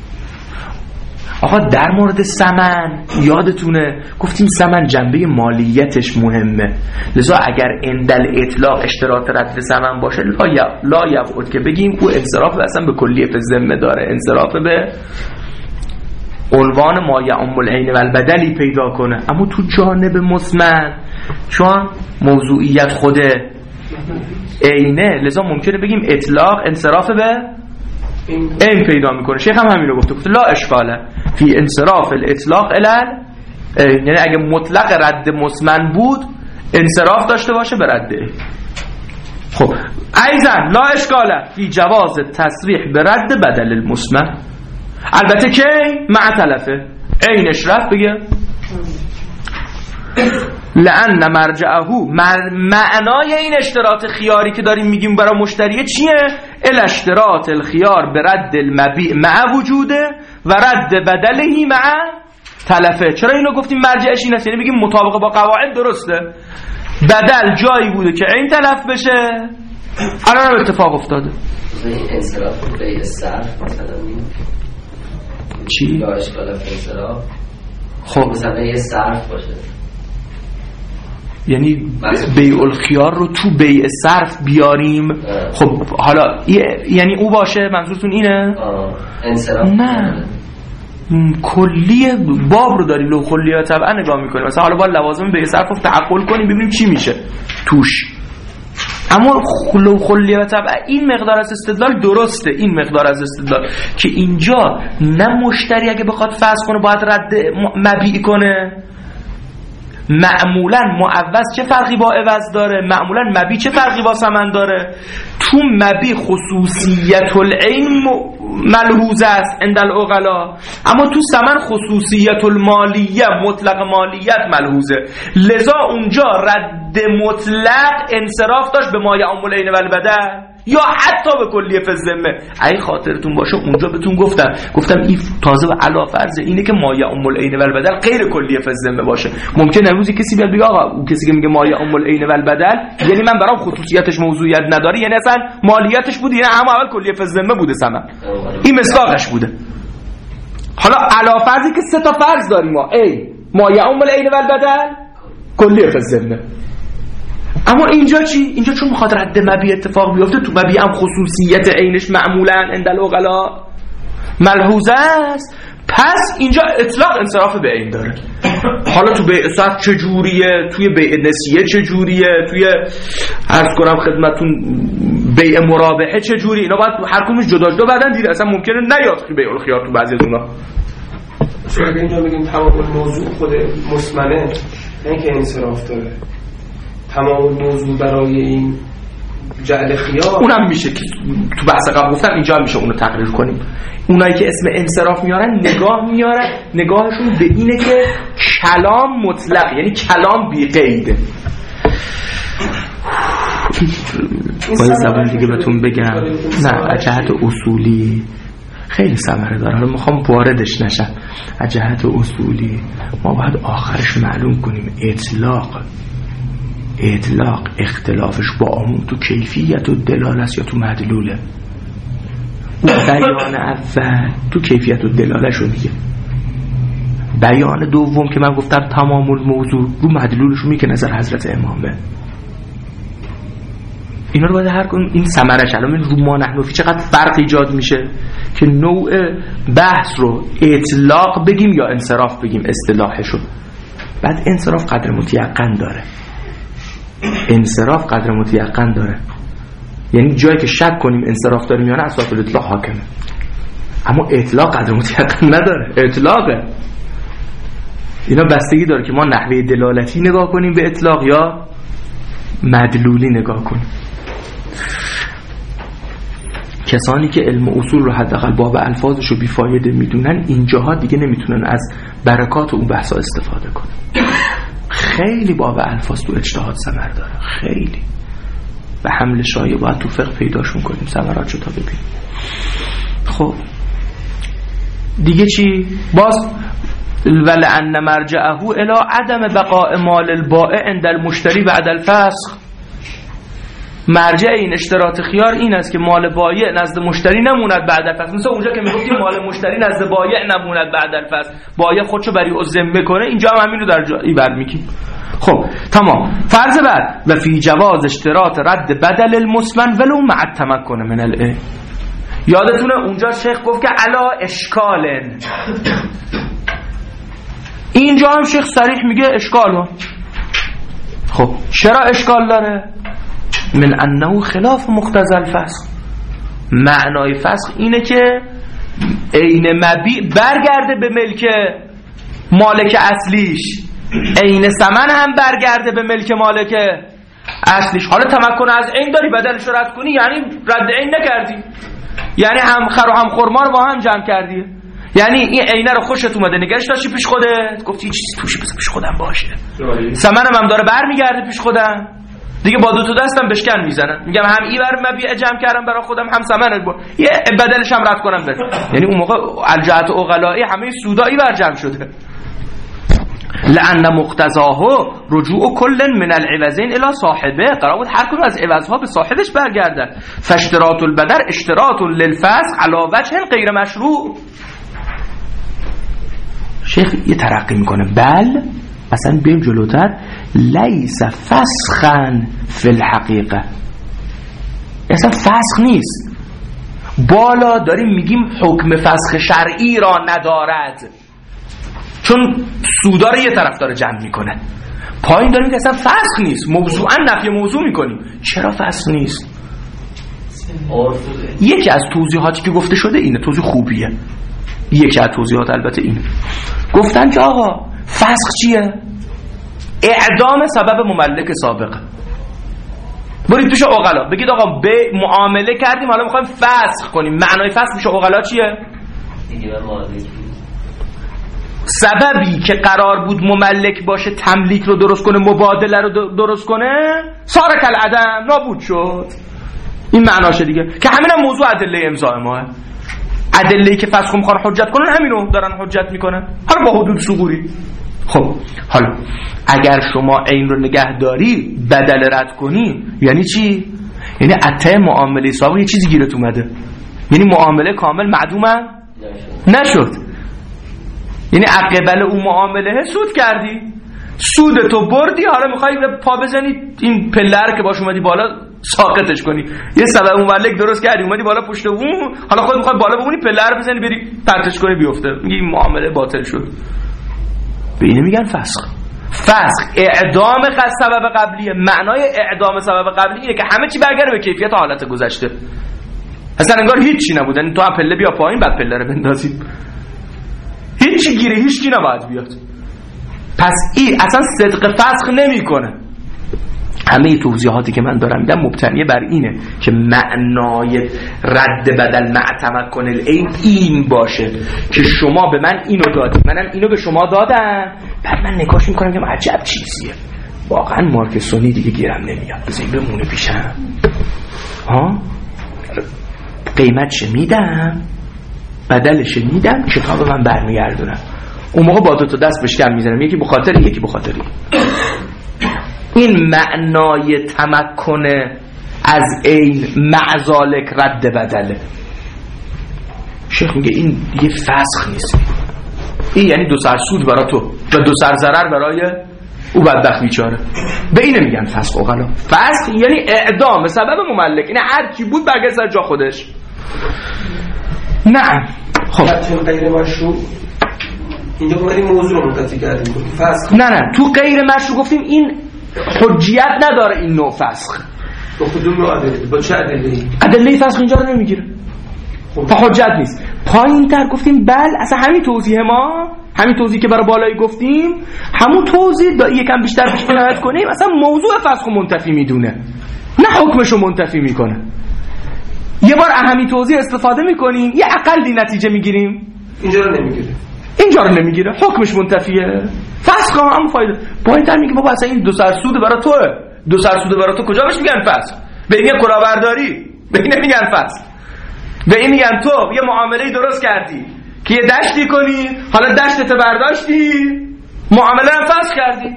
آقا در مورد ثمن یادتونه گفتیم ثمن جنبه مالیتش مهمه، لذا اگر اندل اطلاق اشتراط رد ثمن باشه لا یفعل که بگیم او انصراف اصلا به کلیه به ذمه داره، انصراف به عنوان ما یعم العین و البدلی پیدا کنه. اما تو جانب مثمن چون موضوعیت خود عینه، لذا ممکنه بگیم اطلاق انصراف به این پیدا میکنه. شیخ هم همین رو گفته لا اشکاله فی انصراف الاطلاق الان، یعنی اگه مطلق رد مثمن بود انصراف داشته باشه به رد. خب ایضا لا اشکاله فی جواز تصریح به رد بدل المثمن، البته که مع تلفه عینش رفت بگه لأن مرجعه معنای این اشتراط خیاری که داریم میگیم برای مشتریه چیه؟ الاشتراط الخیار به رد المبیع مع وجوده و رد بدلهی مع تلفه. چرا اینو گفتیم مرجعش این است؟ یعنی بگیم مطابق با قواعد درسته، بدل جایی بوده که این تلف بشه، الان هم اتفاق افتاده. انصراف به صرف مثلا چی؟ یا اشکال انصراف خب مثلا یه صرف باشه، یعنی بیع الخیار رو تو بیع صرف بیاریم. خب حالا یعنی او باشه، منظورتون اینه؟ انصراف نه کلی باب رو داری لو کلیه طبعا نگاه میکنیم. مثلا حالا با لوازم بیع صرف رو تعقل کنیم ببینیم چی میشه توش. اما لو کلیه طبعا این مقدار از استدلال درسته، این مقدار از استدلال که اینجا نه مشتری اگه بخواد فسخ کنه باید رد مبیع کنه. معمولا معوض چه فرقی با عوض داره؟ معمولا مبیع چه فرقی با ثمن داره؟ تو مبیع خصوصیت العین ملحوظ است عند العقلا، اما تو ثمن خصوصیت المالیه مطلق مالیت ملحوظه. لذا اونجا رد مطلق انصراف داشت به ما یعم العین و البدل یا حتی به کلیه فی الذمه. اگه خاطرتون باشه اونجا بهتون گفتم این تازه و علا فرض اینه که ما یعم العین و البدل غیر کلیه فی الذمه باشه. ممکن امروز کسی بیاد بگه آقا اون کسی که میگه ما یعم العین و البدل یعنی من برام خصوصیتش موضوعیت نداره، یعنی اصلا مالیتش بود، یعنی اما اول کلیه فی الذمه بوده ثمن، این مصداقش بوده. حالا علا فرضی که سه تا فرض داریم ما یعم العین و البدل کلیه فی الذمه. اما اینجا چی؟ اینجا چون میخواد رد مبیع اتفاق بیفته، تو مبیع هم خصوصیت عینش معمولا عند العقلا ملحوظه است، پس اینجا اطلاق انصراف به عین داره. حالا تو بیع صرف چجوریه، توی بیع نسیه چجوریه، توی عرض کنم خدمتون بیع مرابحه چجوری، اینا باید هر کدومش جدا جدا بعدن دیده. اصلا ممکنه نیاد که بیع الخیار تو بعضی از اونا. شاید اینجا بگیم تمام موضوع خود مسمنه نه که انصراف داره، تمام موضوع برای این جعل خیار اونم میشه که تو بحث قبل گفتم اینجا هم میشه اونو تقریر کنیم. اونایی که اسم انصراف میارن نگاهشون به اینه که کلام مطلق، یعنی کلام بی قیده. باید زبان دیگه بهتون بگم نه جهت اصولی خیلی ثمره داره. حالا میخوام واردش نشم. از جهت اصولی ما باید آخرش معلوم کنیم اطلاق اختلافش با عموم تو کیفیت و دلاله است یا تو مدلوله. اون بیان اول تو کیفیت و دلاله شو میگه، بیان دوم که من گفتم تمام الموضوع رو مدلولش میگه نظر حضرت امامه. اینا رو باید هر کدوم این ثمرش الان رو ما نحن فی چقدر فرق ایجاد میشه که نوع بحث رو اطلاق بگیم یا انصراف بگیم اصطلاحشو. بعد انصراف قدر متیقن داره، انصراف قدر متیقن داره، یعنی جایی که شک کنیم انصراف داریم یا نه اساس الاطلاق حاکمه. اما اطلاق قدر متیقن نداره، اطلاقه. اینا بستگی داره که ما نحوه دلالتی نگاه کنیم به اطلاق یا مدلولی نگاه کنیم. کسانی که علم اصول رو حداقل باب الفاظش رو بیفایده میدونن اینجاها دیگه نمیتونن از برکات اون بحثا استفاده کنن. خیلی باب الفاظ تو اجتهاد ثمر داره، خیلی، و حمل شایع باید تو فقه پیداشون کنیم ثمراتشو تا ببینیم. خب دیگه چی؟ باز ولعن مرجعه الی عدم بقاء مال البائع عند المشتری بعد الفسخ. مرجع این اشتراط خیار این است که مال بایع نزد مشتری نموند بعد الفسخ. مثلا اونجا که میگفتیم مال مشتری نزد بایع نموند بعد الفسخ، بایع خودشو بری و ذمه کنه، اینجا هم همین رو در جایی بر میگیم. خب تمام. فرض بعد و فی جواز اشتراط رد بدل المسمن ولو مع التمکن من العین. یادتونه اونجا شیخ گفت که علا اشکالن، اینجا هم شیخ صریح میگه اشکال ها. خب چرا اشکال داره؟ من انه خلاف مقتضی الفسخ. معنای فسخ اینه که عین مبیع برگرده به ملک مالک اصلیش، عین ثمن هم برگرده به ملک مالک اصلیش. حالا تمکن از عین داری بدلش رو رد کنی، یعنی رد عین نکردی، یعنی هم خر و هم خرما رو با هم جمع کردی، یعنی این عینه رو خوشت اومده نگرش داشتی پیش خودت، گفتی هیچ چیزی توش بذار پیش خودم باشه، ثمنم هم داره برمیگرده پیش خودم دیگه، با دو تا دستم بشکن میزنم، میگم هم این بر مبیع جمع کردم برای خودم هم ثمن یه بدلش هم رد کنم بده. یعنی اون موقع الجهت عقلائی همه سودایی بر جمع شده. لأن مقتضاه رجوع کل من العوضین الی صاحبه، قرار بود هر کدوم از عوضها به صاحبش برگردن. فاشتراط البدر اشتراط للفسخ علی وجه غیر مشروع. شیخ یه ترقی میکنه، بل اصلا بریم جلوتر، لیس فسخا فی الحقیقه، اصلا فسخ نیست، بالا داریم میگیم حکم فسخ شرعی را ندارد، چون سودا رو یه طرف داره جمع میکنه، پایین داریم که اصلا فسخ نیست، موضوعا نفی موضوع میکنیم. چرا فسخ نیست؟ یکی از توضیحاتی که گفته شده اینه، توضیح خوبیه، یکی از توضیحات البته اینه، گفتن که آقا فسخ چیه؟ اعدام سبب مملک سابقه. برید توش عقلا بگید آقا به معامله کردیم حالا میخوایم فسخ کنیم، معنای فسخ میشه عقلا چیه؟ سببی که قرار بود مملک باشه تملیک رو درست کنه، مبادله رو درست کنه، سارک العدم، نابود شد. این معناشه دیگه، که همین هم موضوع ادله امضاء ماه، ادله‌ای که فسخ میخوان حجت کنن همینو دارن حجت میکنن، حالا با حدود صغوری. خب حالا اگر شما عین رو نگهداری بدل رد کنی یعنی چی؟ یعنی عطا معامله سابق یه چیزی گیرت اومده، یعنی معامله کامل معدوم نشد، یعنی عقبال اون معامله سود کردی، سود تو بردی، حالا میخوای پا بزنی این پلر که باش اومدی بالا ساقطش کنی، یه سبب مملک درست کردی اومدی بالا پشت اون، حالا خود میخوای بالا بمونی پلر بزنی بری پرتش کنی بیفته، میگی این معامله باطل شد. به اینه میگن فسخ. فسخ اعدام سبب قبلیه. معنای اعدام سبب قبلی اینه که همه چی برگرده به کیفیت حالت گذشته، اصلا انگار هیچی نبودن، یعنی تو هم پله بیا پایین بعد پله رو بندازی، هیچی گیره هیچکی نباید بیاد. پس این اصلا صدق فسخ نمیکنه. همه توضیحاتی که من دارم میدم مبتنی بر اینه که معنای رد بدل مع تمکن العین این باشه که شما به من اینو دادی، منم اینو به شما دادم، بعد من نگاش میکنم که عجب چیزیه، واقعا مارکسونی دیگه گیرم نمیاد، بذاریم بمونه پیشم، ها قیمتش میدم، بدلش میدم، کتاب من برمیگردونم. اون موقع با دو تا دست بشکم میزنم، یکی بخاطر یکی بخاطری. این معنای تمکن از عین معذالک رد بدله. شیخ میگه این یه فسخ نیست، این یعنی دو سر سود برای تو و دو سر ضرر برای او بدبخت بیچاره. به اینه میگن فسخ عقلا. فسخ یعنی اعدام به سبب مملک، این هر کی بود برگشت سر جا خودش. نه خب غیر مشروع اینجا اومدیم موضوع رو منتفی کردیم فسخ. نه تو غیر مشروع گفتیم این حجیت نداره این نوع فسخ. با کدوم نوع ادله؟ با چه ادله‌ای؟ ادله فسخ اینجا رو نمیگیره. خب حجت نیست. پایین‌تر گفتیم بل اصلا همین توضیح ما، همین توضیح که برای بالایی گفتیم، همون توضیح یکم بیشتر عنایت کنیم، اصلا موضوع فسخ رو منتفی میدونه، نه حکمش رو منتفی میکنه. یه بار همین توضیح استفاده میکنیم یه اقلی نتیجه میگیریم، اینجا رو نمیگیره. اینجا رو نمیگیره، حکمش منتفیه. فسخ هم فایده. پایین‌تر میگه بابا اصلا این دو سرسود برای توئه. دو سرسود برای تو کجا بهش میگن فسخ؟ به این میگن کلاهبرداری، به این میگن فسخ. به این میگن تو یه معامله درست کردی که یه دشتی کنی، حالا دشتت برداشتی، معامله هم فسخ کردی،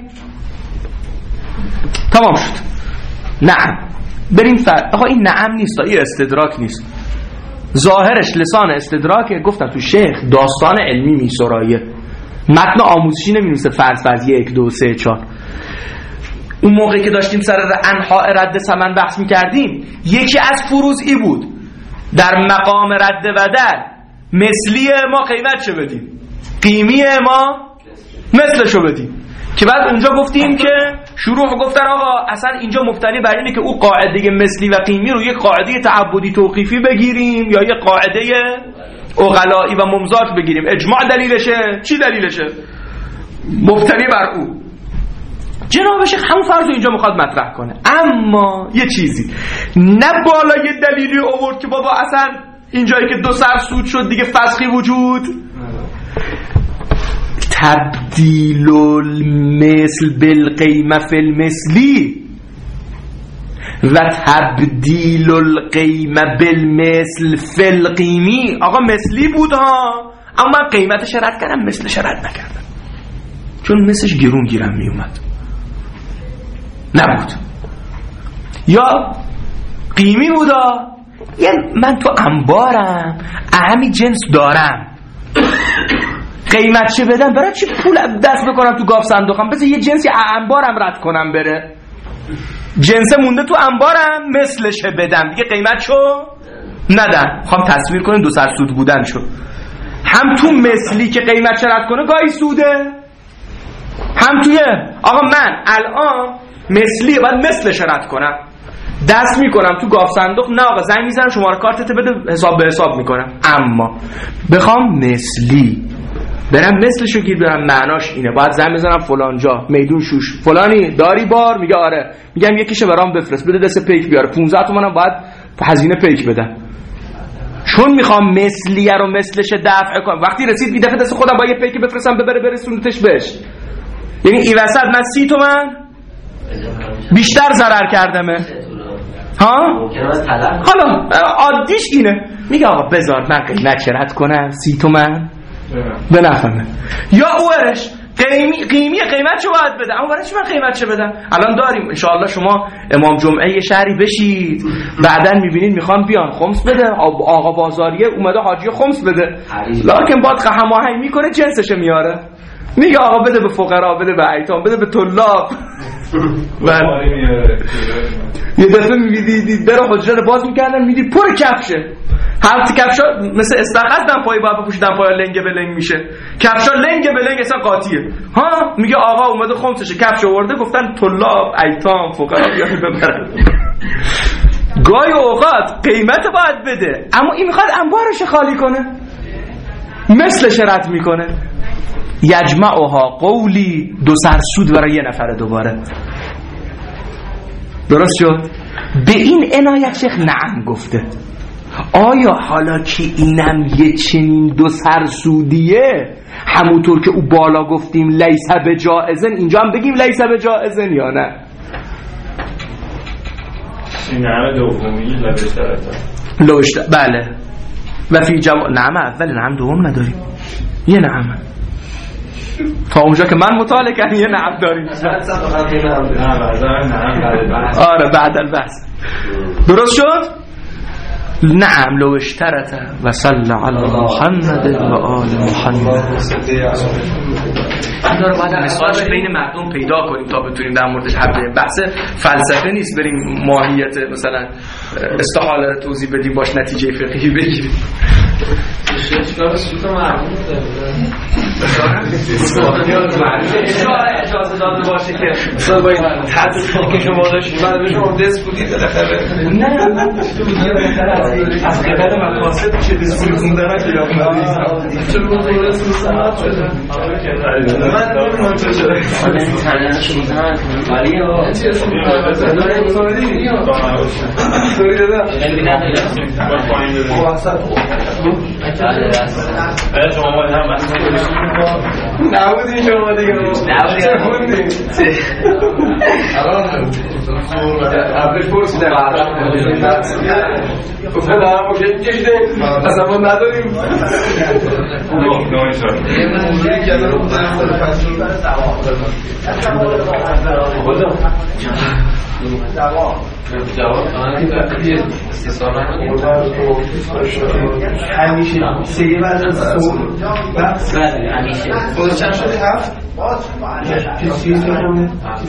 تمام شد. نعم بریم آقا این نعم نیست، این استدراک نیست، ظاهرش لسان استدراکه. گفتم تو شیخ داستان علمی میسرایه، متن آموزشی نمی‌نویسه فرض 1 2 3 4. اون موقعی که داشتیم سر انحاء رد ثمن بحث می‌کردیم، یکی از فروض ای بود در مقام رد بدل مثلی ما قیمت چه بدیم، قیمی ما مثلشو بدیم. که بعد اونجا گفتیم که شروع گفتن آقا اصلا اینجا مبتنی بر اینه که او قاعده مثلی و قیمی رو یک قاعده تعبدی توقیفی بگیریم یا یک قاعده عقلائی و ممزاج بگیریم. اجماع دلیلشه، چی دلیلشه؟ مبتنی بر او. جناب شیخ همون فرض رو اینجا میخواد مطرح کنه، اما یه چیزی نه بالای دلیلی آورد که بابا اصلا اینجایی که دو سر سود شد دیگه فسخی وجود. تبدیل المثل بالقیمه فی المثلی و تبدیل القیمه بالمثل فی القیمی. آقا مثلی بود ها، اما من قیمتش رد کردم، مثلش رد نکردم، چون مثلش گرون گیرم میومد نبود. یا قیمی بودا، یعنی من تو انبارم همین جنس دارم، قیمت چه بدم؟ برای چی پول دست بکنم تو گاف صندوقم؟ بذار یه جنسی انبارم رد کنم بره، جنس مونده تو انبارم مثلشه بدم دیگه، قیمت چو ندم. خواهم تصویر کنیم دو سر سود بودن شو. هم تو مثلی که قیمت چه رد کنه گاهی سوده، هم توی آقا من الان مثلی باید مثلش رد کنم، دست میکنم تو گاف صندوق، نه آقا زنگ میزنم شماره کارتت بده حساب به حساب میکنم. اما بخوام مثلی برم مثلشو گیر برم، معناش اینه باید زنگ بزنم فلان جا میدون شوش فلانی داری بار، میگه آره، میگم یکیشو برام بفرست، بده دست پیک بیاره، 15 تومنم باید هزینه پیک بدم، چون میخوام مثلیه رو مثلش دفع کنم. وقتی رسید یه دفعه دست خودم با یه پیک بفرستم ببره برسونتش بهش، یعنی این وسط من 30 تومن بیشتر ضرر کردمه ها. حالا عادیش اینه، میگه آقا بذار من قیمت رد کنم 30 تومن به نفهمه. یا اوورش قیمت چه باید بده، اما برای چی من قیمت چه بدم؟ الان داریم انشاءالله شما امام جمعه شهری بشید، بعدن میبینید میخوان بیان خمس بده، آقا بازاریه اومده حاجی خمس بده، لکن باید هماهنگ میکنه جنسش میاره، میگه آقا بده به فقرا، بده به ایتام، بده به طلاب. یه دفعه میدید در حجره باز میکردن میدید پر کفشه، هر کفشا مثل استخاذ دم پای باید بپوشیدن پای لنگه به لنگ میشه، کفشا لنگه به لنگ اصلا قاطیه ها. میگه آقا اومده خمسشه کفش آورده، گفتن طلاب ایتام فقرا بیان ببرن. گاهی اوقات قیمت باید بده، اما این میخواد انبارش خالی کنه، مثلش رد میکنه. یجمعها قولی، دو سر سود برای یه نفر دوباره. درست شد؟ به این عنایت شیخ نعم گفته. آیا حالا که اینم یه چنین دو سر سودیه، همونطور که او بالا گفتیم لیس بجائزن، اینجا هم بگیم لیس بجائزن یا نه؟ این نعم دومی لوشترطه بله. و فی جمع نعم اول، نعم دوم نداریم، یه نعم تا اونجا که من مطالعه کردم یه نعم داریم. آره بعد البحث. درست شد؟ نعم لو اشترط و صلی علی محمد و آل محمد. این داره باید مثالش بین مردم پیدا کنیم تا بتونیم در موردش حرف بزنیم. بحث فلسفه نیست بریم ماهیت مثلا استحاله رو توضیح بدیم باش نتیجه فقهی بگیریم. چیکار سوت مردم اجازه داده باشه که مثلا با این تدریقی که شما داشتید بعد به شما دست بودید بالاخره نه از قبل مقاصد چه دست بودید دارن که یا چرا بود رسول سنت شده من نمیدونم چه شده ولی چه سوری دادم شما باید هم نبودین شما دیگه چه خوندین قبلش پرسیدم گفتن دارم با که کشیدیم اصلا ما نداریم یه موضوعی که رو بودن جواب همیشه سه بعد از صبح همیشه خودش چند شده؟ 7 چیز کنه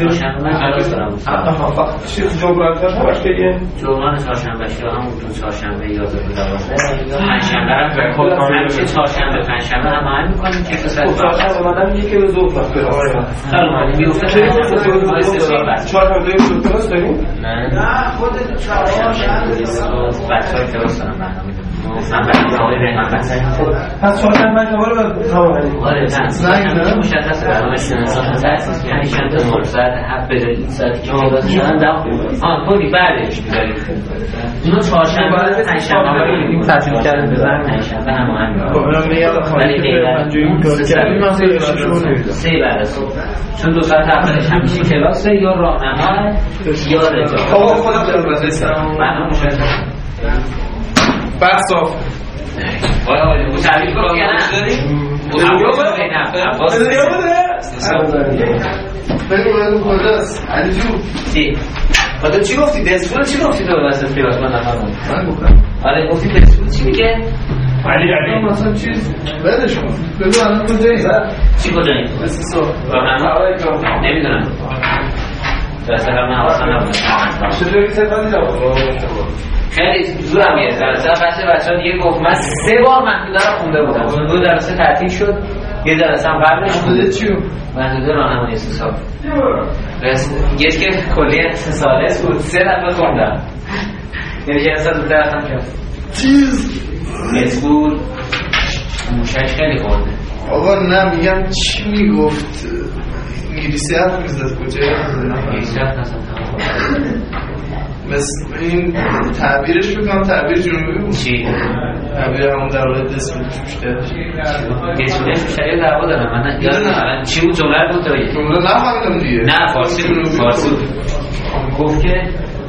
چیز جبران باش بگه جمعه چهارشنبه شو همونطور چهارشنبه 11 پنجشنبه همیشه چهارشنبه پنجشنبه هم عمل میکنیم که چهارشنبه اومدم یک روز ظهر میفته چهارشنبه کلاس داریم؟ نه خودت چهارشنبه بچه‌ها کلاس دارن برنامه من برنامه ریحان بسنیم پس چهارشنبه شما رو تمام آره نه مشخصه برنامه شناسان تأسیس پنجشنبه صبح ساعت 7 به ساعتی که کلاس دارن کلی بعدش می‌ذاریم اونا چهارشنبه پنجشنبه تعطیل کردن بزنن پنجشنبه هماهنگ ولی سه بعد از صبح چون 2 ساعت اولش همیشه کلاسه یا راهنما یا رجا خودم در رسیدم برنامه مشخصه بحث صاف آیا تعریف کنم یا نه؟ بگو کجاست علی جون خدا چی گفتی؟ دستفول چی گفتی تو واسه پیاز من نفرم؟ من گفتم آره گفتی دستفول چی میگه؟ علی مثلا چیز بدش کن بگو الان کجایی؟ چی کجایی؟ راهنما؟ نمیدونم دست من حواسم نبود چطوری سفتی جواب خیلی زورم گرفت بچه‌ها دیگه گفت من 3 بار محدوده رو خونده بودم 2 جلسه تعطیل شد یه جلسه هم قبلش محدوده چیو؟ محدوده راهنمایی اقتصاد یه که کلی سالس بود 3 دفعه خوندم یعنی جلسه دو درختم کرد چیز مسئول موشش خیلی خورده آقا نه میگم چی میگفت انگلیسی حرف میزد کجایی انگلیسی حرف نزد مثل این تعبیرش بکنم تعبیر جنوبی بود چی؟ تعبیر همون در واقع دستمونش بیشتر دستمونش بیشتر یه دعوا دارم من یادم چی بود جمله بود داری؟ جمله نفهمیدم دیگه نه فارسی بود گفت که